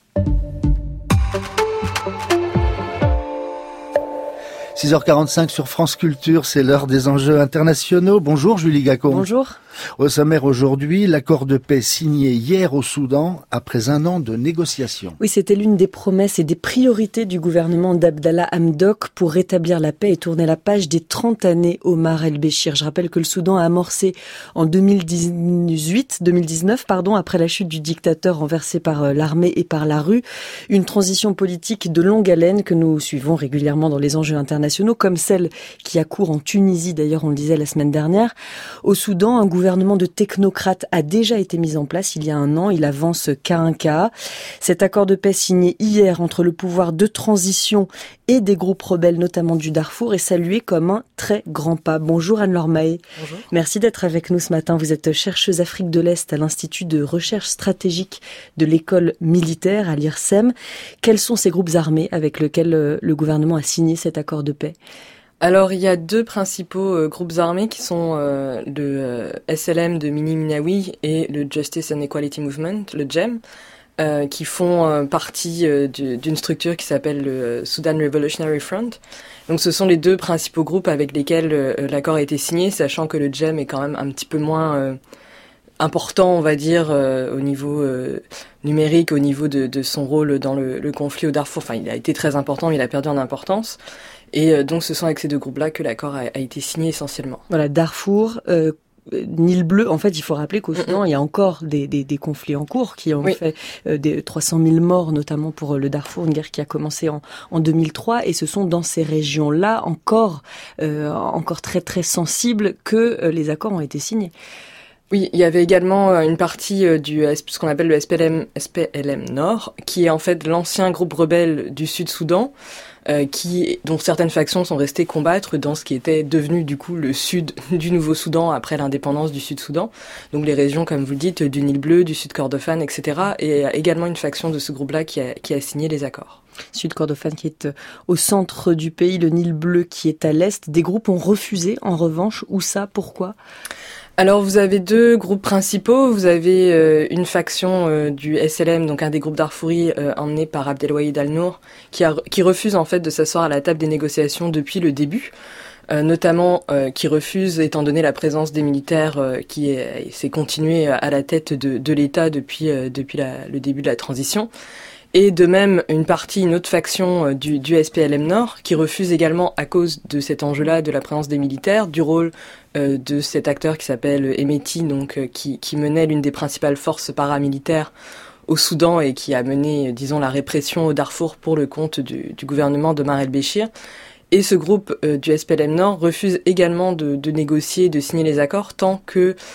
six heures quarante-cinq sur France Culture, c'est l'heure des enjeux internationaux. Bonjour Julie Gacon. Bonjour. Au sommaire aujourd'hui, l'accord de paix signé hier au Soudan après un an de négociations. Oui, c'était l'une des promesses et des priorités du gouvernement d'Abdallah Hamdok pour rétablir la paix et tourner la page des trente années Omar el-Béchir. Je rappelle que le Soudan a amorcé en deux mille dix-huit, deux mille dix-neuf, pardon, après la chute du dictateur renversé par l'armée et par la rue, une transition politique de longue haleine que nous suivons régulièrement dans les enjeux internationaux, comme celle qui a cours en Tunisie, d'ailleurs on le disait la semaine dernière. Au Soudan, un gouvernement gouvernement de technocrates a déjà été mis en place il y a un an. Il avance cas un cas. Cet accord de paix signé hier entre le pouvoir de transition et des groupes rebelles, notamment du Darfour, est salué comme un très grand pas. Bonjour Anne-Laure Mahé. Bonjour. Merci d'être avec nous ce matin. Vous êtes chercheuse Afrique de l'Est à l'Institut de recherche stratégique de l'école militaire à l'I R S E M. Quels sont ces groupes armés avec lesquels le gouvernement a signé cet accord de paix ? Alors, il y a deux principaux euh, groupes armés qui sont euh, le euh, S L M de Mini Minawi et le Justice and Equality Movement, le J E M, euh, qui font euh, partie euh, du, d'une structure qui s'appelle le Sudan Revolutionary Front. Donc, ce sont les deux principaux groupes avec lesquels euh, l'accord a été signé, sachant que le J E M est quand même un petit peu moins euh, important, on va dire, euh, au niveau euh, numérique, au niveau de, de son rôle dans le, le conflit au Darfour. Enfin, il a été très important, mais il a perdu en importance. Et donc, ce sont avec ces deux groupes-là que l'accord a, a été signé essentiellement. Voilà, Darfour, euh, Nil Bleu. En fait, il faut rappeler qu'au Soudan, mm-hmm. il y a encore des, des, des conflits en cours qui ont oui. fait euh, des trois cent mille morts, notamment pour le Darfour, une guerre qui a commencé en, en deux mille trois. Et ce sont dans ces régions-là encore, euh, encore très très sensibles que euh, les accords ont été signés. Oui, il y avait également une partie du ce qu'on appelle le S P L M, S P L M Nord, qui est en fait l'ancien groupe rebelle du Sud-Soudan, euh, qui dont certaines factions sont restées combattre dans ce qui était devenu du coup le sud du Nouveau-Soudan après l'indépendance du Sud-Soudan. Donc les régions, comme vous le dites, du Nil Bleu, du Sud Kordofan, et cetera. Et également une faction de ce groupe-là qui a, qui a signé les accords. Sud Kordofan qui est au centre du pays, le Nil Bleu qui est à l'est. Des groupes ont refusé, en revanche. Où ça ? Pourquoi ? Alors vous avez deux groupes principaux. Vous avez euh, une faction euh, du S L M, donc un des groupes darfouris euh, emmené par Abdelwahid Al-Nour, qui, a, qui refuse en fait de s'asseoir à la table des négociations depuis le début, euh, notamment euh, qui refuse étant donné la présence des militaires euh, qui est, s'est continuée à la tête de, de l'État depuis, euh, depuis la, le début de la transition. Et de même, une partie, une autre faction du, du S P L M Nord, qui refuse également, à cause de cet enjeu-là, de la présence des militaires, du rôle euh, de cet acteur qui s'appelle Hemeti, donc euh, qui, qui menait l'une des principales forces paramilitaires au Soudan et qui a mené, disons, la répression au Darfour pour le compte du, du gouvernement d'Omar el-Béchir. Et ce groupe euh, du S P L M Nord refuse également de, de négocier, de signer les accords, tant que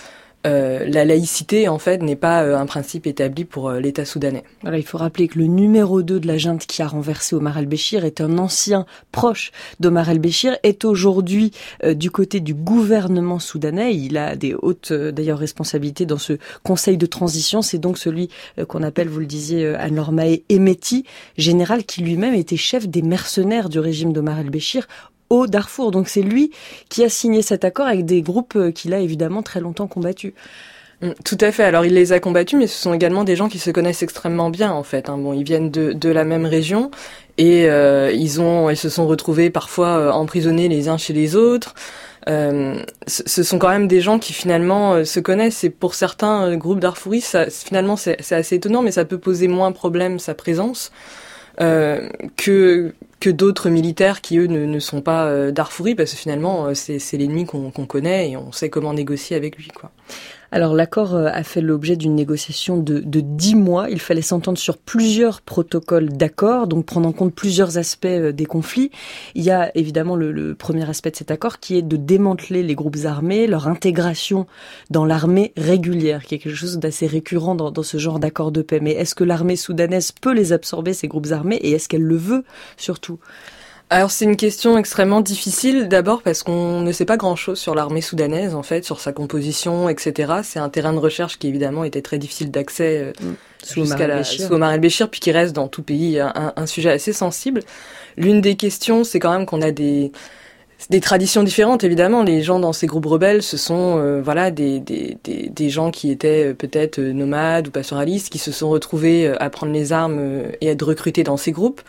euh, la laïcité en fait n'est pas euh, un principe établi pour euh, l'État soudanais. Voilà, il faut rappeler que le numéro deux de la junte qui a renversé Omar el-Béchir est un ancien proche d'Omar el-Béchir, est aujourd'hui euh, du côté du gouvernement soudanais. Il a des hautes euh, d'ailleurs responsabilités dans ce conseil de transition. C'est donc celui euh, qu'on appelle, vous le disiez, euh, Anne-Laure Mahé Emeti, général qui lui-même était chef des mercenaires du régime d'Omar el-Béchir au Darfour. Donc c'est lui qui a signé cet accord avec des groupes qu'il a évidemment très longtemps combattus. Tout à fait. Alors il les a combattus, mais ce sont également des gens qui se connaissent extrêmement bien en fait. Hein. Bon, ils viennent de, de la même région et euh, ils ont, ils se sont retrouvés parfois euh, emprisonnés les uns chez les autres. Euh, ce sont quand même des gens qui finalement euh, se connaissent. Et pour certains euh, groupes darfouris, ça, finalement c'est, c'est assez étonnant, mais ça peut poser moins problème sa présence euh, que que d'autres militaires qui, eux, ne, ne sont pas euh, darfouris, parce que finalement, euh, c'est, c'est l'ennemi qu'on, qu'on connaît et on sait comment négocier avec lui, quoi. Alors l'accord a fait l'objet d'une négociation de, de dix mois. Il fallait s'entendre sur plusieurs protocoles d'accord, donc prendre en compte plusieurs aspects des conflits. Il y a évidemment le, le premier aspect de cet accord qui est de démanteler les groupes armés, leur intégration dans l'armée régulière, qui est quelque chose d'assez récurrent dans, dans ce genre d'accord de paix. Mais est-ce que l'armée soudanaise peut les absorber, ces groupes armés, et est-ce qu'elle le veut surtout ? Alors c'est une question extrêmement difficile, d'abord parce qu'on ne sait pas grand-chose sur l'armée soudanaise, en fait, sur sa composition, et cetera. C'est un terrain de recherche qui évidemment était très difficile d'accès euh, mmh. sous Omar el-Béchir, sous Omar el-Béchir, puis qui reste dans tout pays un, un sujet assez sensible. L'une des questions, c'est quand même qu'on a des des traditions différentes, évidemment. Les gens dans ces groupes rebelles, ce sont euh, voilà des, des des des gens qui étaient euh, peut-être euh, nomades ou pastoralistes, qui se sont retrouvés euh, à prendre les armes euh, et à être recrutés dans ces groupes.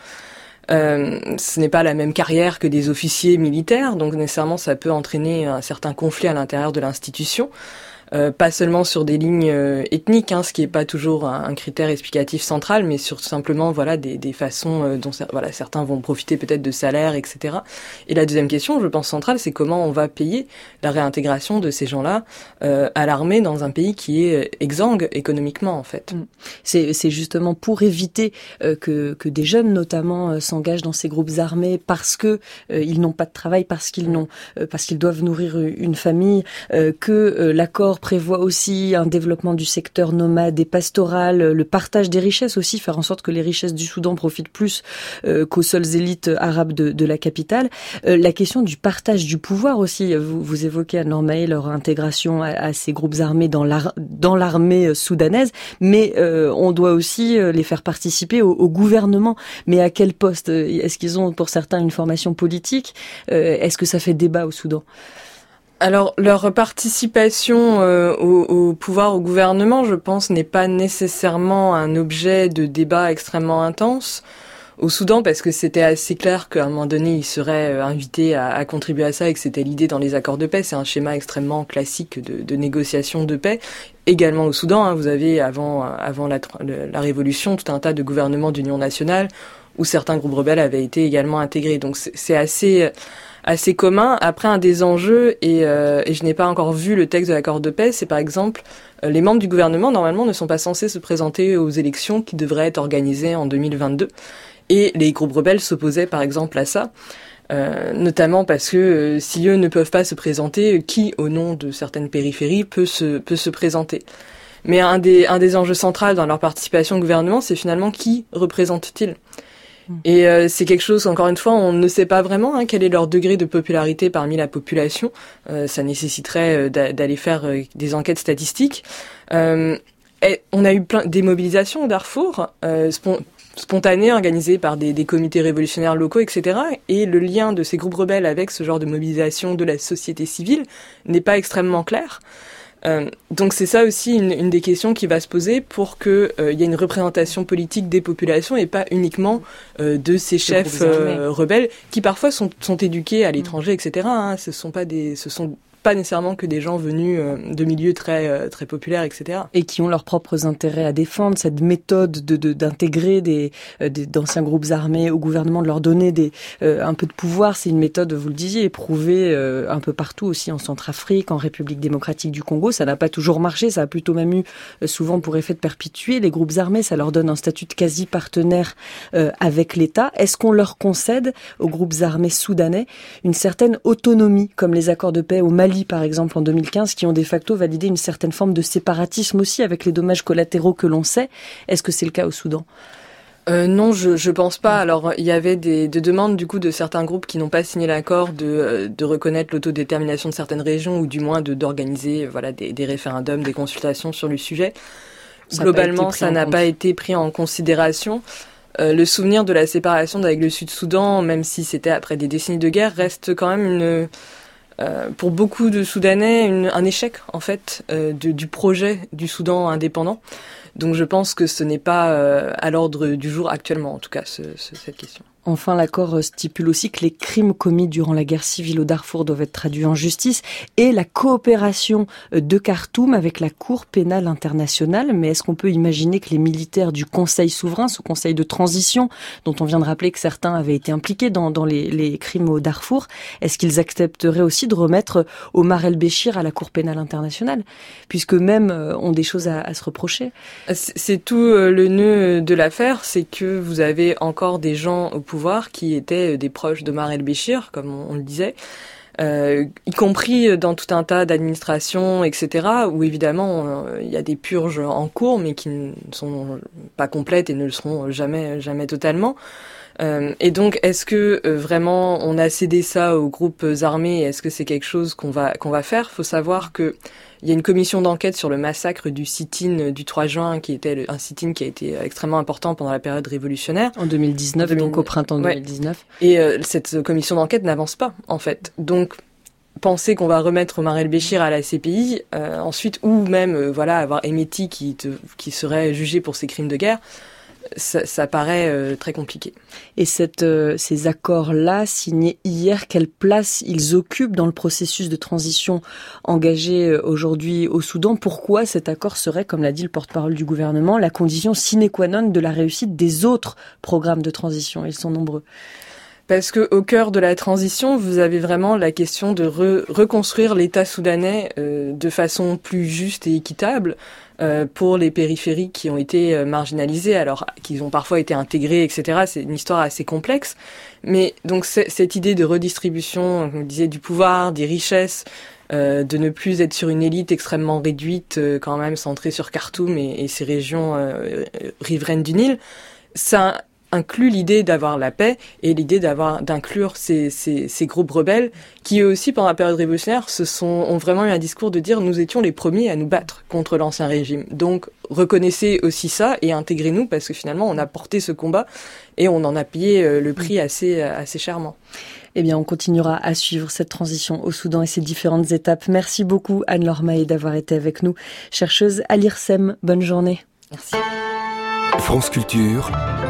Euh, ce n'est pas la même carrière que des officiers militaires, donc nécessairement ça peut entraîner un certain conflit à l'intérieur de l'institution. Euh, pas seulement sur des lignes euh, ethniques, hein, ce qui est pas toujours un, un critère explicatif central, mais sur simplement voilà des, des façons euh, dont voilà certains vont profiter peut-être de salaires, et cetera. Et la deuxième question, je pense centrale, c'est comment on va payer la réintégration de ces gens-là euh, à l'armée dans un pays qui est exsangue économiquement en fait. C'est, c'est justement pour éviter euh, que, que des jeunes notamment euh, s'engagent dans ces groupes armés parce que euh, ils n'ont pas de travail, parce qu'ils n'ont, euh, parce qu'ils doivent nourrir une famille, euh, que euh, l'accord prévoit aussi un développement du secteur nomade et pastoral, le partage des richesses aussi, faire en sorte que les richesses du Soudan profitent plus euh, qu'aux seules élites arabes de, de la capitale. Euh, la question du partage du pouvoir aussi, vous, vous évoquez Anne-Laure Mahé, leur intégration à, à ces groupes armés dans, l'ar- dans l'armée soudanaise, mais euh, on doit aussi les faire participer au, au gouvernement. Mais à quel poste ? Est-ce qu'ils ont pour certains une formation politique ? euh, Est-ce que ça fait débat au Soudan ? Alors, leur participation euh, au, au pouvoir, au gouvernement, je pense, n'est pas nécessairement un objet de débat extrêmement intense au Soudan, parce que c'était assez clair qu'à un moment donné, ils seraient invités à, à contribuer à ça et que c'était l'idée dans les accords de paix. C'est un schéma extrêmement classique de, de négociation de paix. Également au Soudan, hein, vous avez, avant, avant la, la révolution, tout un tas de gouvernements d'union nationale où certains groupes rebelles avaient été également intégrés. Donc c'est, c'est assez... assez commun. Après, un des enjeux, et, euh, et je n'ai pas encore vu le texte de l'accord de paix, c'est par exemple, euh, les membres du gouvernement, normalement, ne sont pas censés se présenter aux élections qui devraient être organisées en deux mille vingt-deux. Et les groupes rebelles s'opposaient, par exemple, à ça, euh, notamment parce que euh, si eux ne peuvent pas se présenter, qui, au nom de certaines périphéries, peut se, peut se présenter. Mais un des, un des enjeux centraux dans leur participation au gouvernement, c'est finalement qui représente-t-il ? Et euh, c'est quelque chose, encore une fois, on ne sait pas vraiment hein, quel est leur degré de popularité parmi la population. Euh, ça nécessiterait euh, d'a- d'aller faire euh, des enquêtes statistiques. Euh, et on a eu plein des mobilisations au Darfour, euh, spon- spontanées, organisées par des, des comités révolutionnaires locaux, et cetera. Et le lien de ces groupes rebelles avec ce genre de mobilisation de la société civile n'est pas extrêmement clair. Euh, donc c'est ça aussi une, une des questions qui va se poser pour que euh, il y ait une représentation politique des populations et pas uniquement euh, de ces chefs euh, rebelles qui parfois sont, sont éduqués à l'étranger, et cetera. Hein, ce sont pas des, ce sont pas nécessairement que des gens venus euh, de milieux très euh, très populaires, et cetera. Et qui ont leurs propres intérêts à défendre. Cette méthode de, de d'intégrer des, euh, des d'anciens groupes armés au gouvernement, de leur donner des euh, un peu de pouvoir, c'est une méthode, vous le disiez, éprouvée euh, un peu partout aussi en Centrafrique, en République démocratique du Congo. Ça n'a pas toujours marché, ça a plutôt même eu euh, souvent pour effet de perpétuer les groupes armés. Ça leur donne un statut de quasi partenaire euh, avec l'État. Est-ce qu'on leur concède aux groupes armés soudanais une certaine autonomie, comme les accords de paix au Mali Mali, par exemple, en deux mille quinze, qui ont de facto validé une certaine forme de séparatisme aussi, avec les dommages collatéraux que l'on sait. Est-ce que c'est le cas au Soudan ? Euh, non, je je pense pas. Alors il y avait des, des demandes du coup de certains groupes qui n'ont pas signé l'accord de de reconnaître l'autodétermination de certaines régions ou du moins de d'organiser voilà des, des référendums, des consultations sur le sujet. Ça Globalement, ça n'a pas été pris en considération. Euh, le souvenir de la séparation avec le Sud-Soudan, même si c'était après des décennies de guerre, reste quand même une euh, pour beaucoup de Soudanais une, un échec en fait euh, de, du projet du Soudan indépendant. Donc je pense que ce n'est pas euh, à l'ordre du jour actuellement, en tout cas, ce, ce, cette question. Enfin, l'accord stipule aussi que les crimes commis durant la guerre civile au Darfour doivent être traduits en justice et la coopération de Khartoum avec la Cour pénale internationale. Mais est-ce qu'on peut imaginer que les militaires du Conseil souverain, ce Conseil de transition, dont on vient de rappeler que certains avaient été impliqués dans, dans les, les crimes au Darfour, est-ce qu'ils accepteraient aussi de remettre Omar el-Béchir à la Cour pénale internationale, puisque même ont des choses à, à se reprocher? C'est tout le nœud de l'affaire, c'est que vous avez encore des gens au pouvoir qui étaient des proches d'Omar el-Béchir, comme on, on le disait, euh, y compris dans tout un tas d'administrations, et cetera, où évidemment il euh, y a des purges en cours, mais qui ne sont pas complètes et ne le seront jamais, jamais totalement. Euh, et donc, est-ce que euh, vraiment on a cédé ça aux groupes armés? Est-ce que c'est quelque chose qu'on va qu'on va faire? Faut savoir que il y a une commission d'enquête sur le massacre du sit-in du trois juin, qui était un sit-in qui a été extrêmement important pendant la période révolutionnaire. En deux mille dix-neuf, deux mille... donc au printemps deux mille dix-neuf. Ouais. Et euh, cette commission d'enquête n'avance pas, en fait. Donc, penser qu'on va remettre Omar el-Béchir à la C P I, euh, ensuite, ou même, euh, voilà, avoir Hemeti qui, te, qui serait jugé pour ses crimes de guerre, Ça, ça paraît euh, très compliqué. Et cette, euh, ces accords-là, signés hier, quelle place ils occupent dans le processus de transition engagé euh, aujourd'hui au Soudan? Pourquoi cet accord serait, comme l'a dit le porte-parole du gouvernement, la condition sine qua non de la réussite des autres programmes de transition? Ils sont nombreux. Parce que au cœur de la transition, vous avez vraiment la question de re- reconstruire l'État soudanais euh, de façon plus juste et équitable euh, pour les périphéries qui ont été euh, marginalisées, alors qu'ils ont parfois été intégrés, et cetera. C'est une histoire assez complexe. Mais donc cette idée de redistribution, comme je disais, du pouvoir, des richesses, euh, de ne plus être sur une élite extrêmement réduite, euh, quand même centrée sur Khartoum et, et ses régions euh, riveraines du Nil, ça inclut l'idée d'avoir la paix et l'idée d'avoir d'inclure ces, ces, ces groupes rebelles qui eux aussi pendant la période révolutionnaire se sont ont vraiment eu un discours de dire nous étions les premiers à nous battre contre l'ancien régime, donc reconnaissez aussi ça et intégrez-nous parce que finalement on a porté ce combat et on en a payé le prix assez assez chèrement. Eh bien, on continuera à suivre cette transition au Soudan et ses différentes étapes. Merci beaucoup Anne-Laure Mahé d'avoir été avec nous, chercheuse à l'I R S E M. Bonne journée. Merci. France Culture.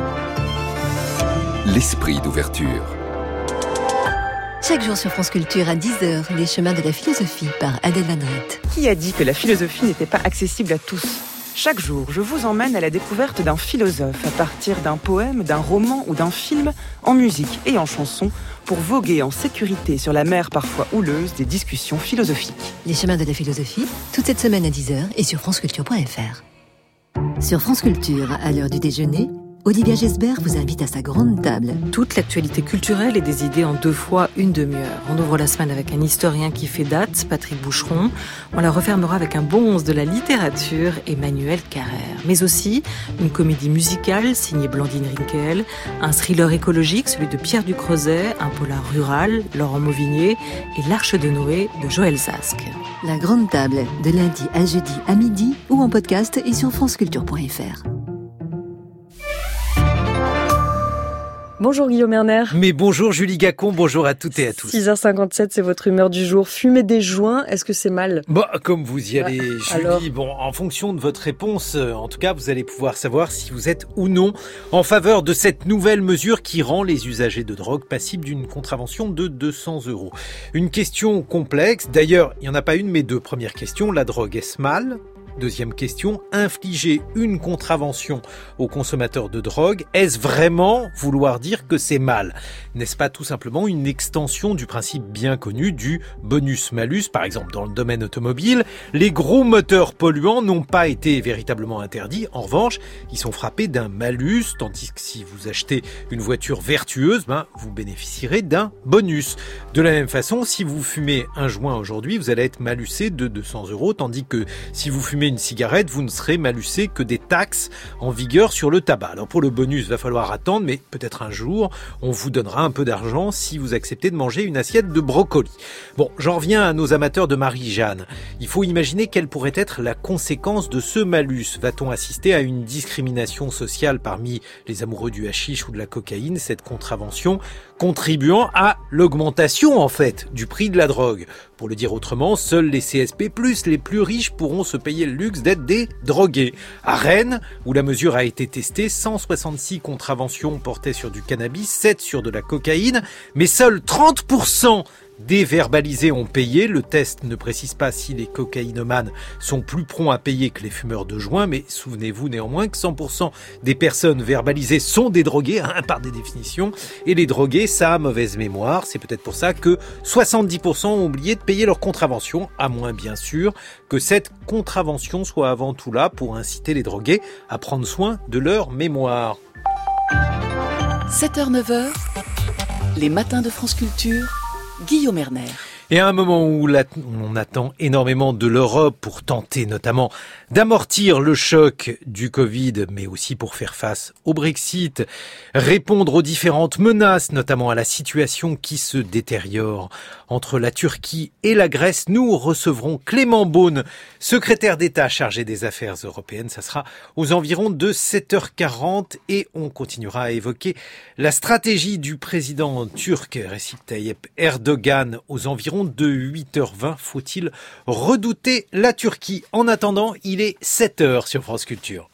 L'esprit d'ouverture. Chaque jour sur France Culture à dix heures, les chemins de la philosophie par Adèle Van Rett. Qui a dit que la philosophie n'était pas accessible à tous ? Chaque jour, je vous emmène à la découverte d'un philosophe à partir d'un poème, d'un roman ou d'un film, en musique et en chanson, pour voguer en sécurité sur la mer parfois houleuse des discussions philosophiques. Les chemins de la philosophie, toute cette semaine à dix heures et sur franceculture point f r. Sur France Culture, à l'heure du déjeuner, Olivia Gesbert vous invite à sa grande table. Toute l'actualité culturelle et des idées en deux fois une demi-heure. On ouvre la semaine avec un historien qui fait date, Patrick Boucheron. On la refermera avec un bon onze de la littérature, Emmanuel Carrère. Mais aussi une comédie musicale signée Blandine Rinkel, un thriller écologique, celui de Pierre Ducrozet, un polar rural, Laurent Mauvigné et L'Arche de Noé de Joël Zask. La grande table, de lundi à jeudi à midi ou en podcast et sur franceculture point f r. Bonjour Guillaume Erner. Mais bonjour Julie Gacon, bonjour à toutes et à tous. six heures cinquante-sept, c'est votre humeur du jour. Fumer des joints, est-ce que c'est mal ? Bah, comme vous y allez, bah, Julie, alors... bon, en fonction de votre réponse, en tout cas, vous allez pouvoir savoir si vous êtes ou non en faveur de cette nouvelle mesure qui rend les usagers de drogue passibles d'une contravention de deux cents euros. Une question complexe. D'ailleurs, il n'y en a pas une, mais deux. Première question, la drogue, est-ce mal ? Deuxième question, infliger une contravention aux consommateurs de drogue, est-ce vraiment vouloir dire que c'est mal ? N'est-ce pas tout simplement une extension du principe bien connu du bonus-malus ? Par exemple, dans le domaine automobile, les gros moteurs polluants n'ont pas été véritablement interdits. En revanche, ils sont frappés d'un malus, tandis que si vous achetez une voiture vertueuse, ben, vous bénéficierez d'un bonus. De la même façon, si vous fumez un joint aujourd'hui, vous allez être malusé de deux cents euros, tandis que si vous fumez une cigarette, vous ne serez malusé que des taxes en vigueur sur le tabac. Alors pour le bonus, il va falloir attendre, mais peut-être un jour, on vous donnera un peu d'argent si vous acceptez de manger une assiette de brocoli. Bon, j'en reviens à nos amateurs de Marie-Jeanne. Il faut imaginer quelle pourrait être la conséquence de ce malus. Va-t-on assister à une discrimination sociale parmi les amoureux du hashish ou de la cocaïne, cette contravention contribuant à l'augmentation, en fait, du prix de la drogue. Pour le dire autrement, seuls les C S P plus, les plus riches, pourront se payer le luxe d'être des drogués. À Rennes, où la mesure a été testée, cent soixante-six contraventions portaient sur du cannabis, sept sur de la cocaïne, mais seuls trente pour cent des verbalisés ont payé. Le test ne précise pas si les cocaïnomanes sont plus prompts à payer que les fumeurs de joint, mais souvenez-vous néanmoins que cent pour cent des personnes verbalisées sont des drogués, hein, par des définitions, et les drogués, ça a mauvaise mémoire. C'est peut-être pour ça que soixante-dix pour cent ont oublié de payer leur contravention, à moins bien sûr que cette contravention soit avant tout là pour inciter les drogués à prendre soin de leur mémoire. sept heures neuf heures, les matins de France Culture, Guillaume Erner. Et à un moment où on attend énormément de l'Europe pour tenter notamment d'amortir le choc du Covid, mais aussi pour faire face au Brexit, répondre aux différentes menaces, notamment à la situation qui se détériore entre la Turquie et la Grèce, nous recevrons Clément Beaune, secrétaire d'État chargé des affaires européennes. Ça sera aux environs de sept heures quarante et on continuera à évoquer la stratégie du président turc Recep Tayyip Erdogan aux environs de huit heures vingt. Faut-il redouter la Turquie ? En attendant, il est sept heures sur France Culture.